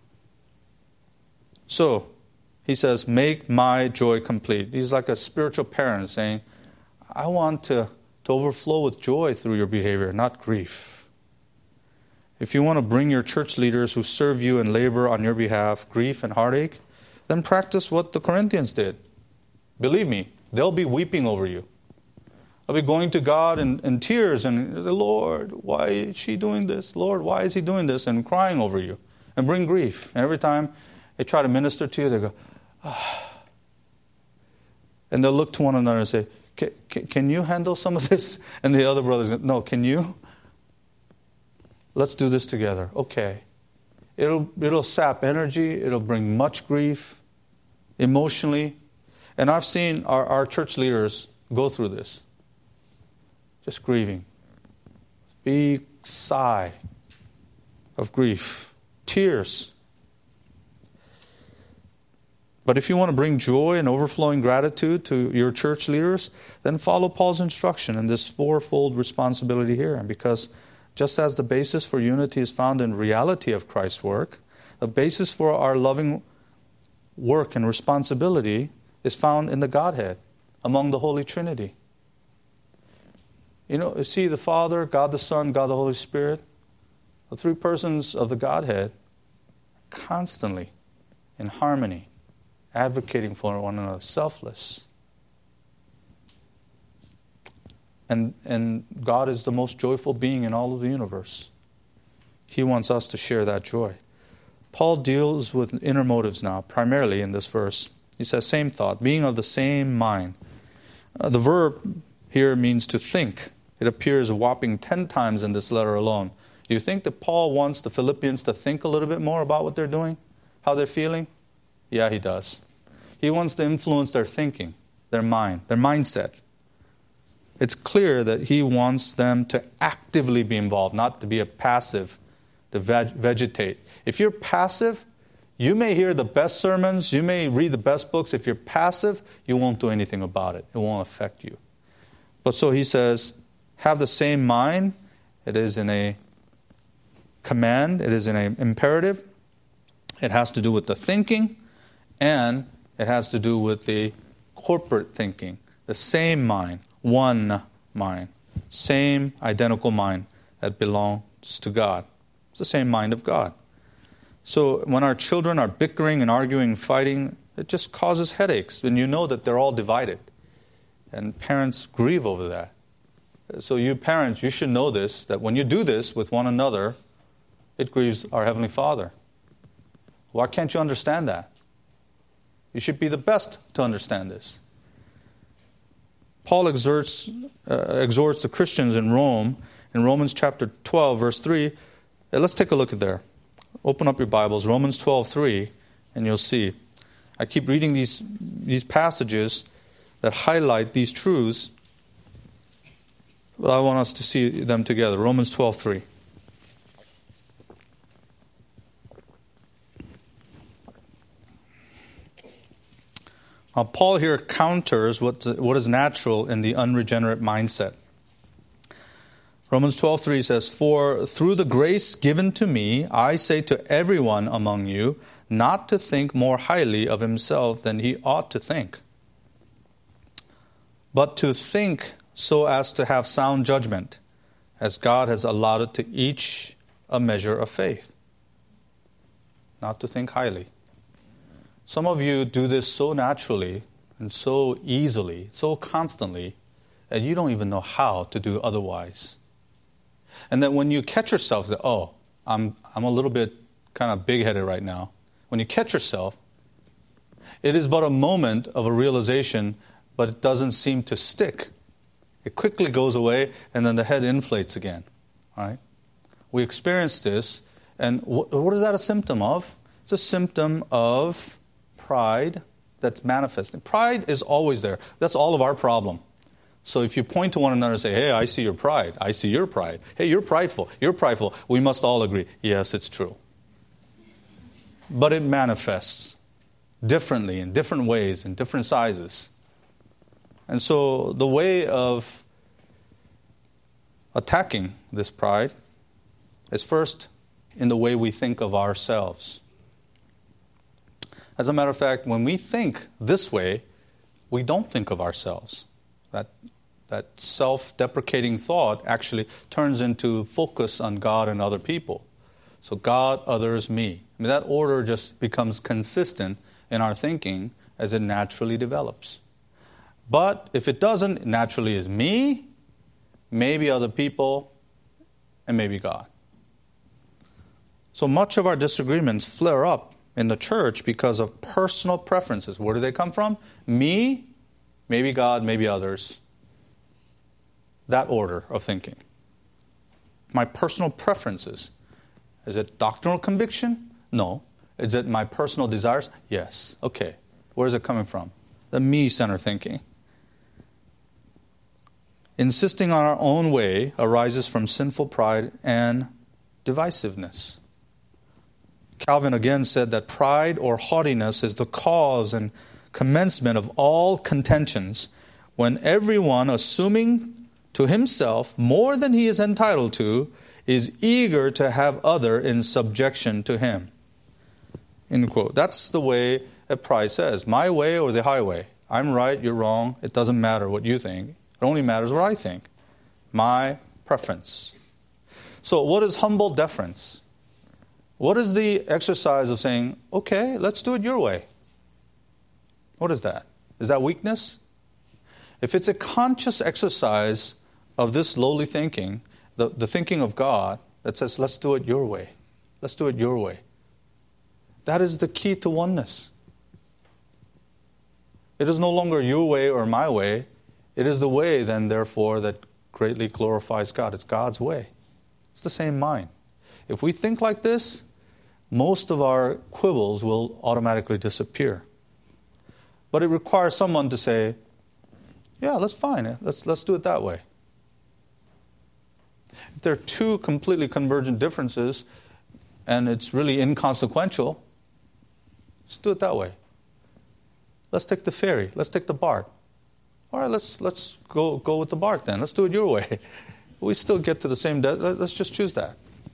So, he says, make my joy complete. He's like a spiritual parent saying, I want to overflow with joy through your behavior, not grief. If you want to bring your church leaders who serve you and labor on your behalf grief and heartache, then practice what the Corinthians did. Believe me, they'll be weeping over you. They'll be going to God in tears and, Lord, why is she doing this? Lord, why is he doing this? And crying over you and bring grief. And every time they try to minister to you, they go, ah. And they'll look to one another and say, can you handle some of this? And the other brothers go, no, can you? Let's do this together. Okay. It'll sap energy. It'll bring much grief emotionally. And I've seen our church leaders go through this. Just grieving. Big sigh of grief. Tears. But if you want to bring joy and overflowing gratitude to your church leaders, then follow Paul's instruction in this fourfold responsibility here. And because just as the basis for unity is found in reality of Christ's work, the basis for our loving work and responsibility is found in the Godhead, among the Holy Trinity. You see the Father, God the Son, God the Holy Spirit, the three persons of the Godhead, constantly in harmony, advocating for one another, selfless. And God is the most joyful being in all of the universe. He wants us to share that joy. Paul deals with inner motives now, primarily in this verse. He says, same thought, being of the same mind. The verb here means to think. It appears a whopping 10 times in this letter alone. Do you think that Paul wants the Philippians to think a little bit more about what they're doing? How they're feeling? Yeah, he does. He wants to influence their thinking, their mind, their mindset. It's clear that he wants them to actively be involved, not to be a passive, to vegetate. If you're passive, you may hear the best sermons, you may read the best books. If you're passive, you won't do anything about it. It won't affect you. But so he says, have the same mind. It is in a command. It is in an imperative. It has to do with the thinking, and it has to do with the corporate thinking. The same mind, one mind, same identical mind that belongs to God. It's the same mind of God. So when our children are bickering and arguing and fighting, it just causes headaches when you know that they're all divided. And parents grieve over that. So you parents, you should know this, that when you do this with one another, it grieves our Heavenly Father. Why can't you understand that? You should be the best to understand this. Paul exhorts the Christians in Rome, in Romans chapter 12, verse 3. Let's take a look at there. Open up your Bibles, Romans 12:3, and you'll see. I keep reading these passages that highlight these truths, but I want us to see them together. Romans 12:3. Now, Paul here counters what is natural in the unregenerate mindset. Romans 12:3 says, for through the grace given to me, I say to everyone among you, not to think more highly of himself than he ought to think, but to think so as to have sound judgment, as God has allotted to each a measure of faith. Not to think highly. Some of you do this so naturally and so easily, so constantly, that you don't even know how to do otherwise. And then when you catch yourself, that, I'm a little bit kind of big-headed right now. When you catch yourself, it is but a moment of a realization, but it doesn't seem to stick. It quickly goes away, and then the head inflates again. Right? We experience this, and what is that a symptom of? It's a symptom of pride that's manifesting. Pride is always there. That's all of our problem. So if you point to one another and say, hey, I see your pride. I see your pride. Hey, you're prideful. You're prideful. We must all agree. Yes, it's true. But it manifests. differently, in different ways, in different sizes. And so the way of attacking this pride is first in the way we think of ourselves. As a matter of fact, when we think this way, we don't think of ourselves. That self-deprecating thought actually turns into focus on God and other people. So God, others, me. I mean, that order just becomes consistent in our thinking as it naturally develops. But if it doesn't, it naturally is me, maybe other people, and maybe God. So much of our disagreements flare up in the church because of personal preferences. Where do they come from? Me, maybe God, maybe others. That order of thinking. My personal preferences. Is it doctrinal conviction? No. Is it my personal desires? Yes. Okay. Where is it coming from? The me-centered thinking. Insisting on our own way arises from sinful pride and divisiveness. Calvin again said that pride or haughtiness is the cause and commencement of all contentions, when everyone, assuming to himself more than he is entitled to, is eager to have other in subjection to him. End quote. That's the way that pride says. My way or the highway. I'm right, you're wrong. It doesn't matter what you think. It only matters what I think. My preference. So what is humble deference? What is the exercise of saying, okay, let's do it your way? What is that? Is that weakness? If it's a conscious exercise of this lowly thinking, the thinking of God that says, let's do it your way. Let's do it your way. That is the key to oneness. It is no longer your way or my way. It is the way, then, therefore, that greatly glorifies God. It's God's way. It's the same mind. If we think like this, most of our quibbles will automatically disappear. But it requires someone to say, yeah, that's fine. Let's do it that way. If there are two completely convergent differences and it's really inconsequential, let's do it that way. Let's take the ferry. Let's take the BART. All right, let's go with the BART then. Let's do it your way. We still get to the same... Let's just choose that.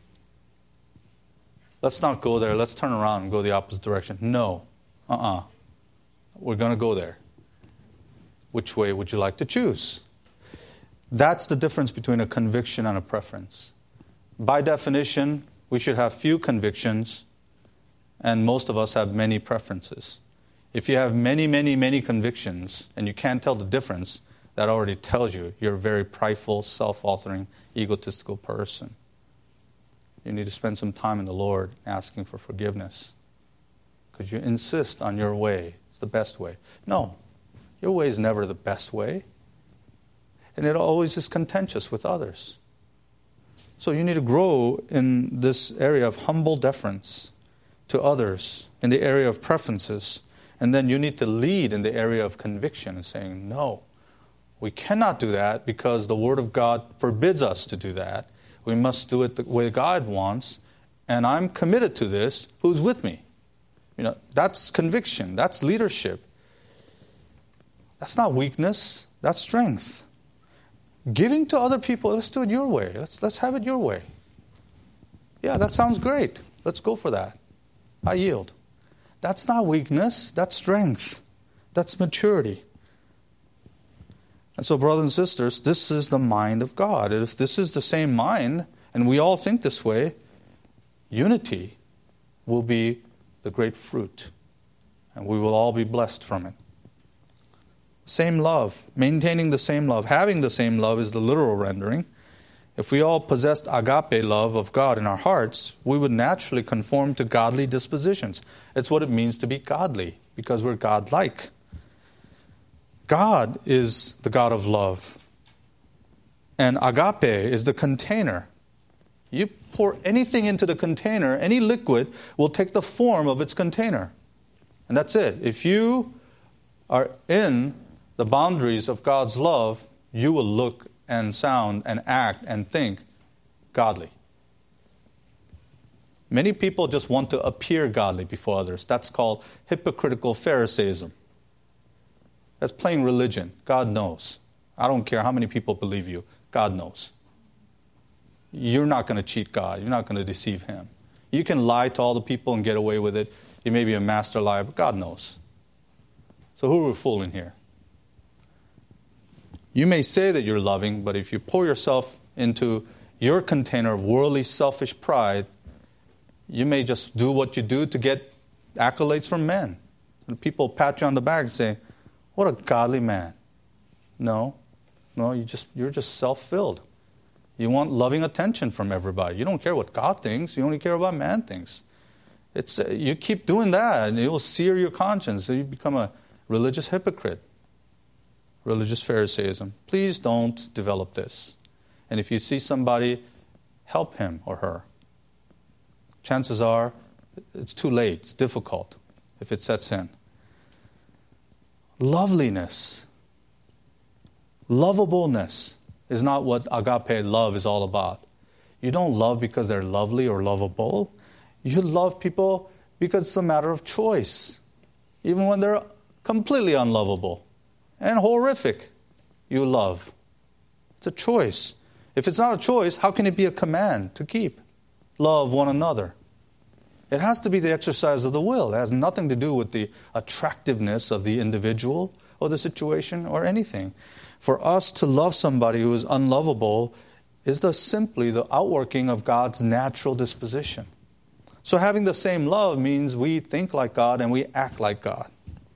Let's not go there. Let's turn around and go the opposite direction. No. We're going to go there. Which way would you like to choose? That's the difference between a conviction and a preference. By definition, we should have few convictions, and most of us have many preferences. If you have many, many, many convictions, and you can't tell the difference, that already tells you you're a very prideful, self-authoring, egotistical person. You need to spend some time in the Lord asking for forgiveness, because you insist on your way. It's the best way. No, your way is never the best way. And it always is contentious with others. So you need to grow in this area of humble deference to others, in the area of preferences. And then you need to lead in the area of conviction and saying, no, we cannot do that because the Word of God forbids us to do that. We must do it the way God wants. And I'm committed to this. Who's with me? That's conviction. That's leadership. That's not weakness. That's strength. Giving to other people, let's do it your way. Let's have it your way. Yeah, that sounds great. Let's go for that. I yield. That's not weakness. That's strength. That's maturity. And so, brothers and sisters, this is the mind of God. And if this is the same mind, and we all think this way, unity will be the great fruit. And we will all be blessed from it. Same love, maintaining the same love, having the same love is the literal rendering. If we all possessed agape love of God in our hearts, we would naturally conform to godly dispositions. It's what it means to be godly, because we're God-like. God is the God of love. And agape is the container. You pour anything into the container, any liquid will take the form of its container. And that's it. If you are in the boundaries of God's love, you will look and sound and act and think godly. Many people just want to appear godly before others. That's called hypocritical Pharisaism. That's plain religion. God knows. I don't care how many people believe you. God knows. You're not going to cheat God. You're not going to deceive Him. You can lie to all the people and get away with it. You may be a master liar, but God knows. So who are we fooling here? You may say that you're loving, but if you pour yourself into your container of worldly, selfish pride, you may just do what you do to get accolades from men. And people pat you on the back and say, "What a godly man." No, you're just self-filled. You want loving attention from everybody. You don't care what God thinks. You only care about man thinks. You keep doing that, and it will sear your conscience. So you become a religious hypocrite. Religious Pharisaism. Please don't develop this. And if you see somebody, help him or her. Chances are it's too late. It's difficult if it sets in. Loveliness. Lovableness is not what agape love is all about. You don't love because they're lovely or lovable. You love people because it's a matter of choice. Even when they're completely unlovable and horrific, you love. It's a choice. If it's not a choice, how can it be a command to keep? Love one another. It has to be the exercise of the will. It has nothing to do with the attractiveness of the individual or the situation or anything. For us to love somebody who is unlovable is simply the outworking of God's natural disposition. So having the same love means we think like God and we act like God.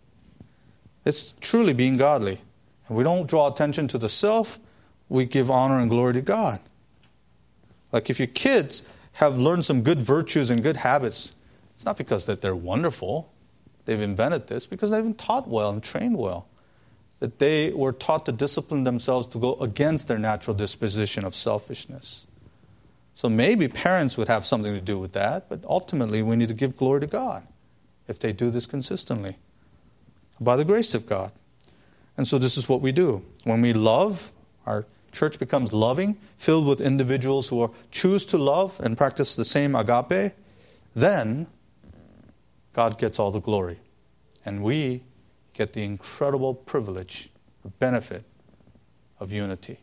It's truly being godly. And we don't draw attention to the self, we give honor and glory to God. Like if your kids have learned some good virtues and good habits, it's not because that they're wonderful, they've invented this, because they've been taught well and trained well. That they were taught to discipline themselves to go against their natural disposition of selfishness. So maybe parents would have something to do with that, but ultimately we need to give glory to God if they do this consistently, by the grace of God. And so this is what we do. When we love, our church becomes loving, filled with individuals who choose to love and practice the same agape, then God gets all the glory. And we get the incredible privilege, the benefit of unity.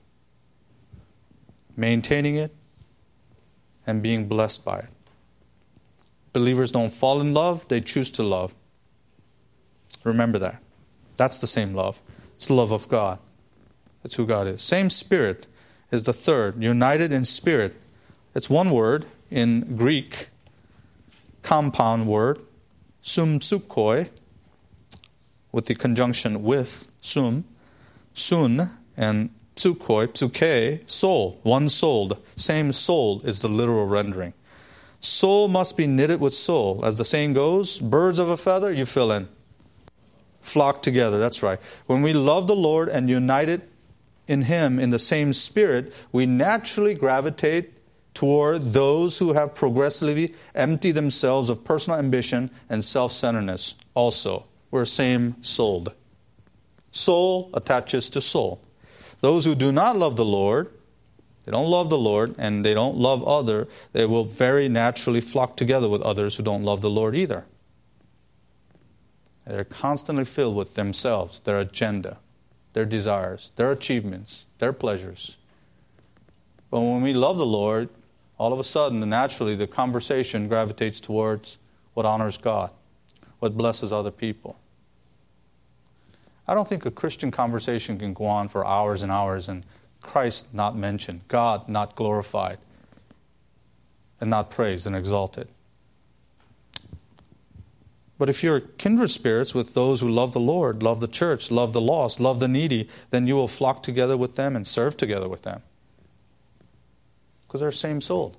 Maintaining it and being blessed by it. Believers don't fall in love, they choose to love. Remember that. That's the same love. It's the love of God. That's who God is. Same Spirit is the third. United in spirit. It's one word in Greek, compound word, sumsukoi, with the conjunction with, sun, and psukoi, psuke, soul, one-souled. Same soul is the literal rendering. Soul must be knitted with soul. As the saying goes, birds of a feather, you fill in. Flock together, that's right. When we love the Lord and united in Him in the same Spirit, we naturally gravitate toward those who have progressively emptied themselves of personal ambition and self-centeredness also. We're same-souled. Soul attaches to soul. Those who do not love the Lord, they don't love the Lord, and they don't love others, they will very naturally flock together with others who don't love the Lord either. They're constantly filled with themselves, their agenda, their desires, their achievements, their pleasures. But when we love the Lord, all of a sudden, naturally, the conversation gravitates towards what honors God, what blesses other people. I don't think a Christian conversation can go on for hours and hours and Christ not mentioned, God not glorified, and not praised and exalted. But if you're kindred spirits with those who love the Lord, love the church, love the lost, love the needy, then you will flock together with them and serve together with them. Because they're same-souled.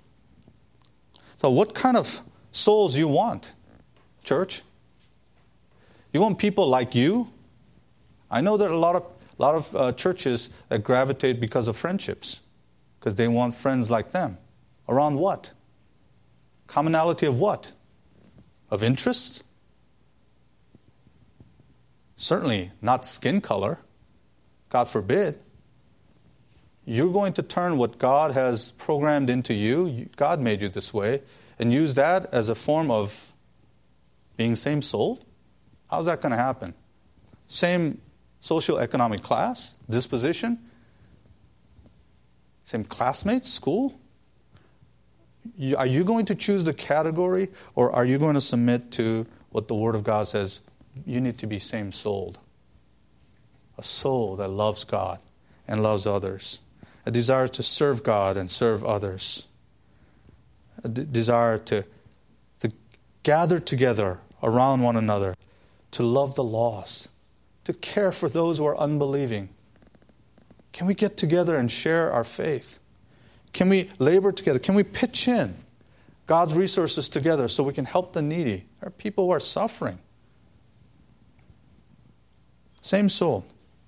So what kind of souls you want, church? You want people like you? I know there are a lot of churches that gravitate because of friendships. Because they want friends like them. Around what? Commonality of what? Of interest? Certainly not skin color. God forbid. You're going to turn what God has programmed into you. God made you this way. and use that as a form of being same-souled? How's that going to happen? Same socioeconomic class, disposition, same classmates, school? Are you going to choose the category, or are you going to submit to what the Word of God says? You need to be same-souled. A soul that loves God and loves others. A desire to serve God and serve others. A desire to gather together around one another, to love the lost, to care for those who are unbelieving. Can we get together and share our faith? Can we labor together? Can we pitch in God's resources together so we can help the needy? There are people who are suffering. Same soul.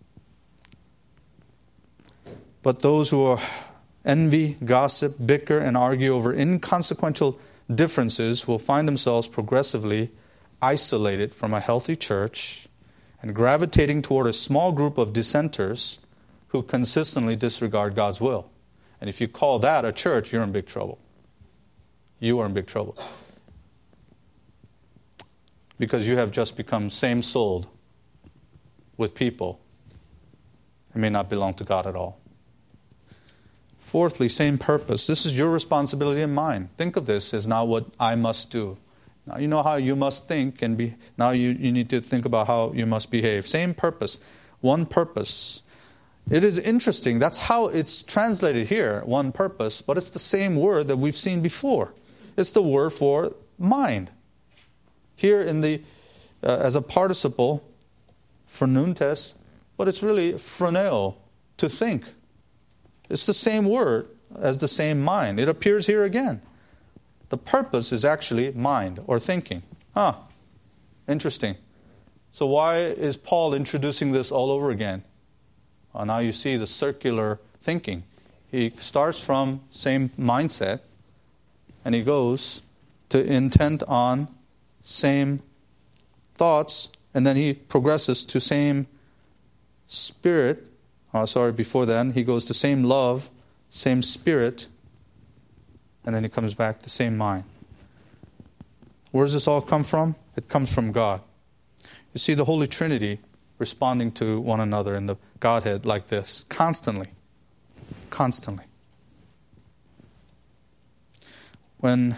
But those who envy, gossip, bicker, and argue over inconsequential differences will find themselves progressively isolated from a healthy church and gravitating toward a small group of dissenters who consistently disregard God's will. And if you call that a church, you're in big trouble. You are in big trouble. Because you have just become same-souled with people and may not belong to God at all. Fourthly, same purpose. This is your responsibility and mine. Think of this as not what I must do. Now you know how you must think, and be. Now you need to think about how you must behave. Same purpose. One purpose. It is interesting. That's how it's translated here, one purpose, but it's the same word that we've seen before. It's the word for mind. Here in the as a participle, phroneuntes, but it's really phroneo, to think. It's the same word as the same mind. It appears here again. The purpose is actually mind or thinking. Interesting. So why is Paul introducing this all over again? Well, now you see the circular thinking. He starts from same mindset and he goes to intent on same thoughts, and then he progresses to same spirit. Before then, he goes to same love, same spirit, and then he comes back to same mind. Where does this all come from? It comes from God. You see the Holy Trinity responding to one another in the Godhead like this, constantly. Constantly. When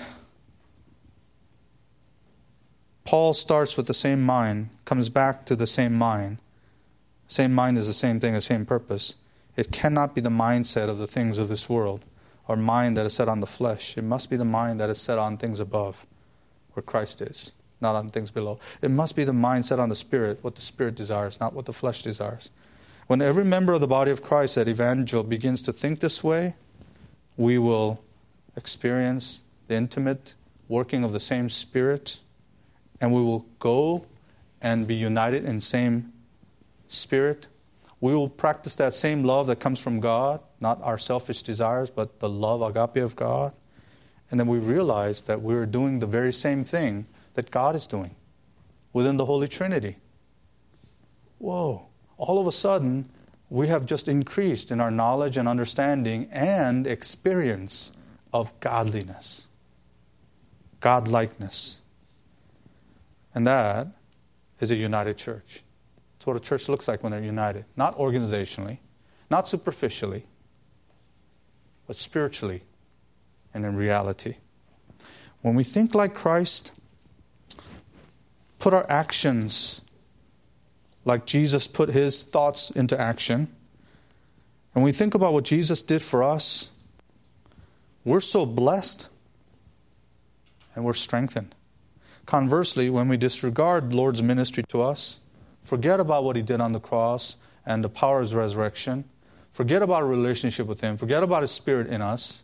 Paul starts with the same mind, comes back to the same mind is the same thing, the same purpose. It cannot be the mindset of the things of this world, or mind that is set on the flesh. It must be the mind that is set on things above, where Christ is, not on things below. It must be the mind set on the Spirit, what the Spirit desires, not what the flesh desires. When every member of the body of Christ at Evangel begins to think this way, we will experience the intimate working of the same Spirit, and we will go and be united in same Spirit. We will practice that same love that comes from God, not our selfish desires, but the love, agape of God. And then we realize that we're doing the very same thing that God is doing within the Holy Trinity. Whoa. All of a sudden, we have just increased in our knowledge and understanding and experience of godliness, godlikeness. And that is a united church. That's what a church looks like when they're united. Not organizationally, not superficially, but spiritually and in reality. When we think like Christ, put our actions like Jesus put his thoughts into action, and we think about what Jesus did for us, we're so blessed and we're strengthened. Conversely, when we disregard the Lord's ministry to us, forget about what he did on the cross and the power of his resurrection, forget about our relationship with him, forget about his Spirit in us,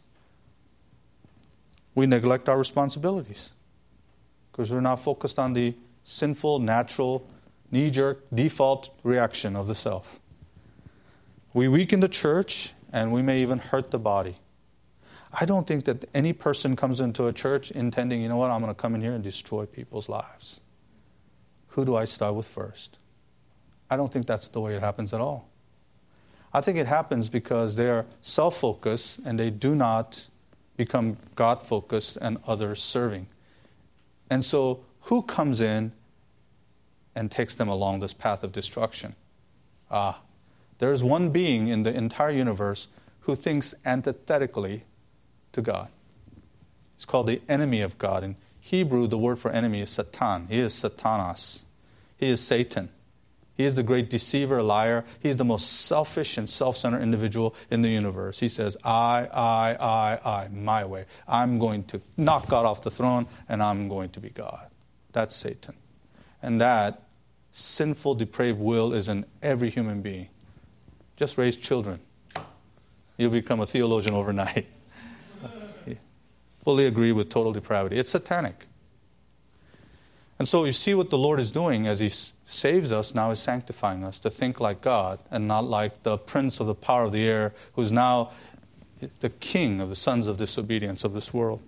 we neglect our responsibilities because we're not focused on the sinful, natural, knee-jerk, default reaction of the self. We weaken the church and we may even hurt the body. I don't think that any person comes into a church intending, you know what, I'm going to come in here and destroy people's lives. Who do I start with first? I don't think that's the way it happens at all. I think it happens because they are self-focused and they do not become God-focused and others-serving. And so who comes in and takes them along this path of destruction? There is one being in the entire universe who thinks antithetically to God. It's called the enemy of God. In Hebrew, the word for enemy is Satan. He is Satanas. He is Satan. He is the great deceiver, liar. He's the most selfish and self-centered individual in the universe. He says, I, my way. I'm going to knock God off the throne, and I'm going to be God. That's Satan. And that sinful, depraved will is in every human being. Just raise children. You'll become a theologian overnight. Fully agree with total depravity. It's satanic. And so you see what the Lord is doing as He saves us, now is sanctifying us to think like God and not like the prince of the power of the air who's now the king of the sons of disobedience of this world.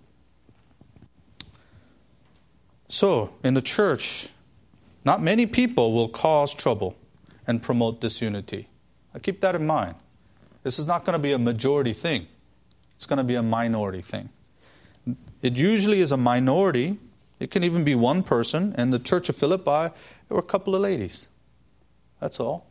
So, in the church, not many people will cause trouble and promote disunity. Now, keep that in mind. This is not going to be a majority thing. It's going to be a minority thing. It usually is a minority. It can even be one person. In the church of Philippi, there were a couple of ladies. That's all.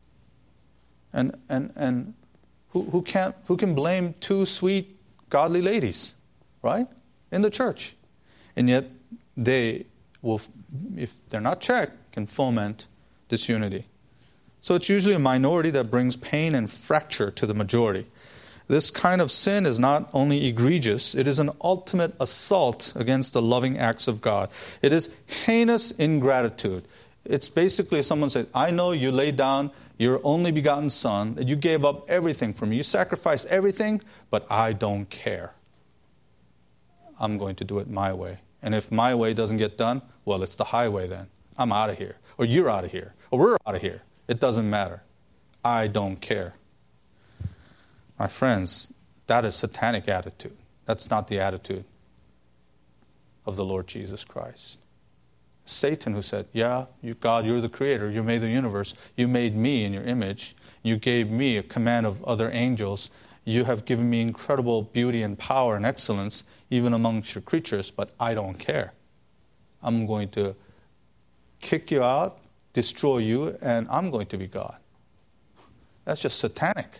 And who can blame two sweet, godly ladies, right? In the church. And yet they will, if they're not checked, can foment disunity. So it's usually a minority that brings pain and fracture to the majority. This kind of sin is not only egregious, it is an ultimate assault against the loving acts of God. It is heinous ingratitude. It's basically someone says, I know you laid down your only begotten Son, that you gave up everything for me. You sacrificed everything, but I don't care. I'm going to do it my way. And if my way doesn't get done, well, it's the highway then. I'm out of here. Or you're out of here. Or we're out of here. It doesn't matter. I don't care. My friends, that is satanic attitude. That's not the attitude of the Lord Jesus Christ. Satan, who said, yeah, God, you're the creator. You made the universe. You made me in your image. You gave me a command of other angels. You have given me incredible beauty and power and excellence, even amongst your creatures, but I don't care. I'm going to kick you out, destroy you, and I'm going to be God. That's just satanic.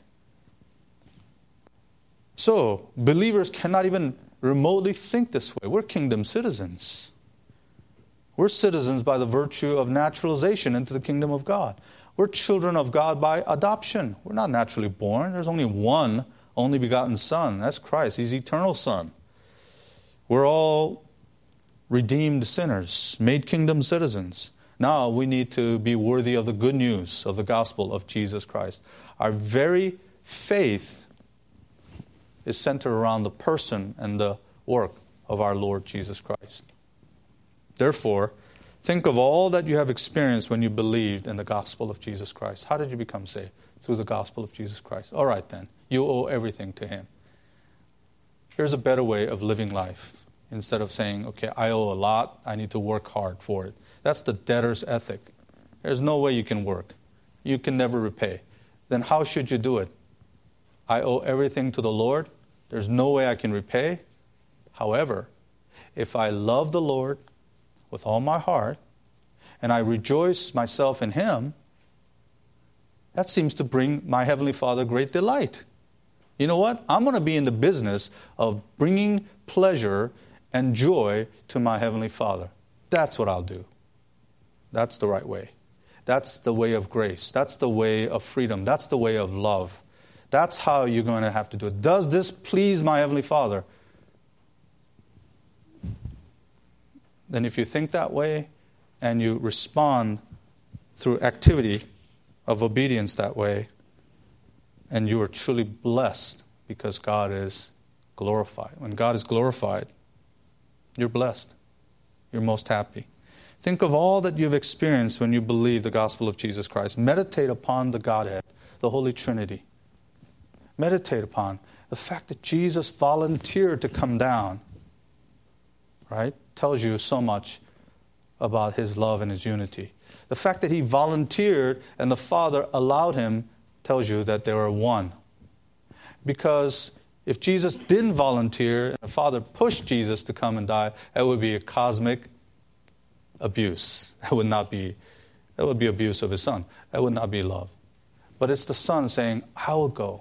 So, believers cannot even remotely think this way. We're kingdom citizens. We're citizens by the virtue of naturalization into the kingdom of God. We're children of God by adoption. We're not naturally born. There's only one only begotten Son. That's Christ. He's eternal Son. We're all redeemed sinners, made kingdom citizens. Now we need to be worthy of the good news of the gospel of Jesus Christ. Our very faith is centered around the person and the work of our Lord Jesus Christ. Therefore, think of all that you have experienced when you believed in the gospel of Jesus Christ. How did you become saved? Through the gospel of Jesus Christ. All right then, you owe everything to Him. Here's a better way of living life. Instead of saying, okay, I owe a lot, I need to work hard for it. That's the debtor's ethic. There's no way you can work. You can never repay. Then how should you do it? I owe everything to the Lord. There's no way I can repay. However, if I love the Lord with all my heart, and I rejoice myself in Him, that seems to bring my Heavenly Father great delight. You know what? I'm going to be in the business of bringing pleasure and joy to my Heavenly Father. That's what I'll do. That's the right way. That's the way of grace. That's the way of freedom. That's the way of love. That's how you're going to have to do it. Does this please my Heavenly Father? Then if you think that way and you respond through activity of obedience that way, and you are truly blessed because God is glorified. When God is glorified, you're blessed. You're most happy. Think of all that you've experienced when you believe the gospel of Jesus Christ. Meditate upon the Godhead, the Holy Trinity. Meditate upon the fact that Jesus volunteered to come down, right? Tells you so much about His love and His unity. The fact that He volunteered and the Father allowed Him tells you that they were one. Because If Jesus didn't volunteer and the Father pushed Jesus to come and die, that would be a cosmic abuse. That would be abuse of His Son. That would not be love. But it's the Son saying, I will go.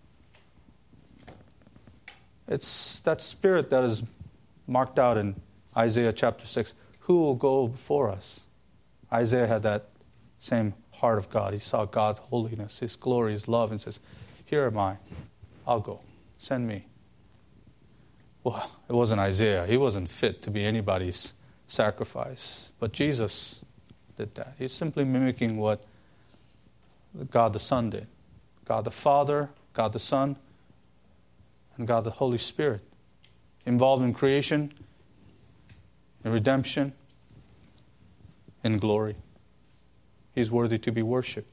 It's that spirit that is marked out in Isaiah chapter 6. Who will go before us? Isaiah had that same heart of God. He saw God's holiness, His glory, His love, and says, here am I. I'll go. Send me. Well, it wasn't Isaiah. He wasn't fit to be anybody's sacrifice. But Jesus did that. He's simply mimicking what God the Son did. God the Father, God the Son, and God the Holy Spirit. Involved in creation, in redemption, in glory. He's worthy to be worshipped.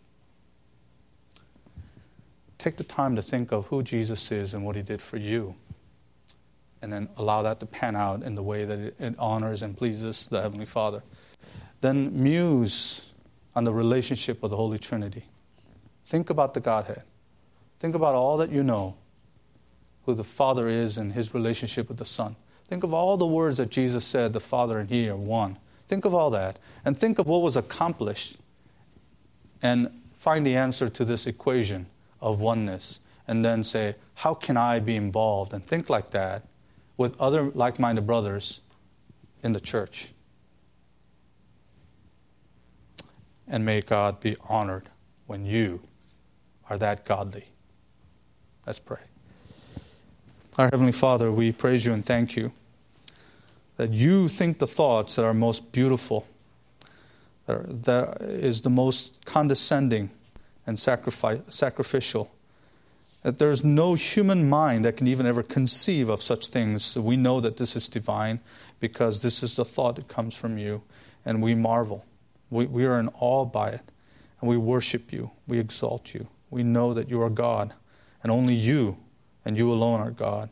Take the time to think of who Jesus is and what He did for you. And then allow that to pan out in the way that it honors and pleases the Heavenly Father. Then muse on the relationship of the Holy Trinity. Think about the Godhead. Think about all that you know, who the Father is and His relationship with the Son. Think of all the words that Jesus said, the Father and He are one. Think of all that. And think of what was accomplished. And find the answer to this equation of oneness. And then say, how can I be involved? And think like that with other like-minded brothers in the church. And may God be honored when you are that godly. Let's pray. Our Heavenly Father, we praise You and thank You that You think the thoughts that are most beautiful, that is the most condescending and sacrificial, that there's no human mind that can even ever conceive of such things. So we know that this is divine because this is the thought that comes from You, and we marvel. We are in awe by it, and we worship You. We exalt You. We know that You are God, and only You and You alone are God.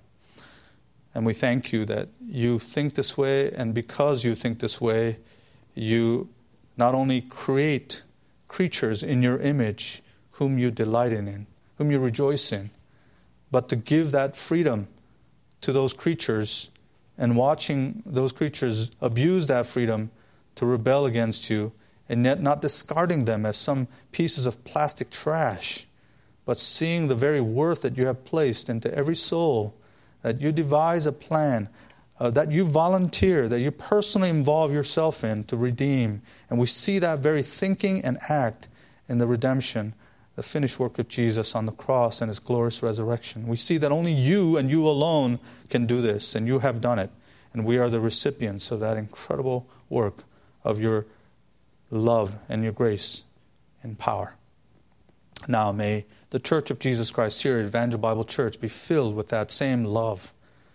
And we thank You that You think this way, and because You think this way, You not only create creatures in Your image whom You delight in, whom You rejoice in, but to give that freedom to those creatures and watching those creatures abuse that freedom to rebel against You, and yet not discarding them as some pieces of plastic trash, but seeing the very worth that You have placed into every soul, that You devise a plan, that You volunteer, that You personally involve Yourself in to redeem. And we see that very thinking and act in the redemption, the finished work of Jesus on the cross and His glorious resurrection. We see that only You and You alone can do this, and You have done it. And we are the recipients of that incredible work of Your love and Your grace and power. Now may the Church of Jesus Christ here at Evangel Bible Church be filled with that same love,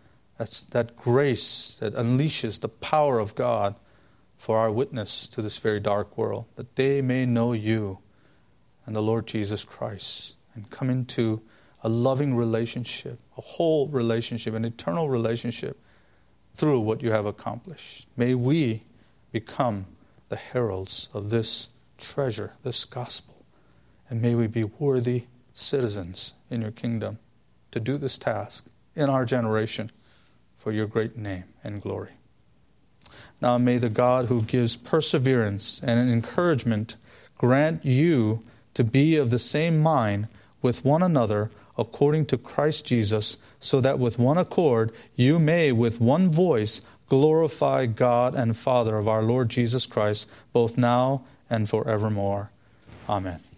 that grace that unleashes the power of God for our witness to this very dark world, that they may know You and the Lord Jesus Christ and come into a loving relationship, a whole relationship, an eternal relationship through what You have accomplished. May we become the heralds of this treasure, this gospel, and may we be worthy citizens in Your kingdom to do this task in our generation for Your great name and glory. Now may the God who gives perseverance and encouragement grant you to be of the same mind with one another according to Christ Jesus, so that with one accord you may with one voice glorify God and Father of our Lord Jesus Christ, both now and forevermore. Amen.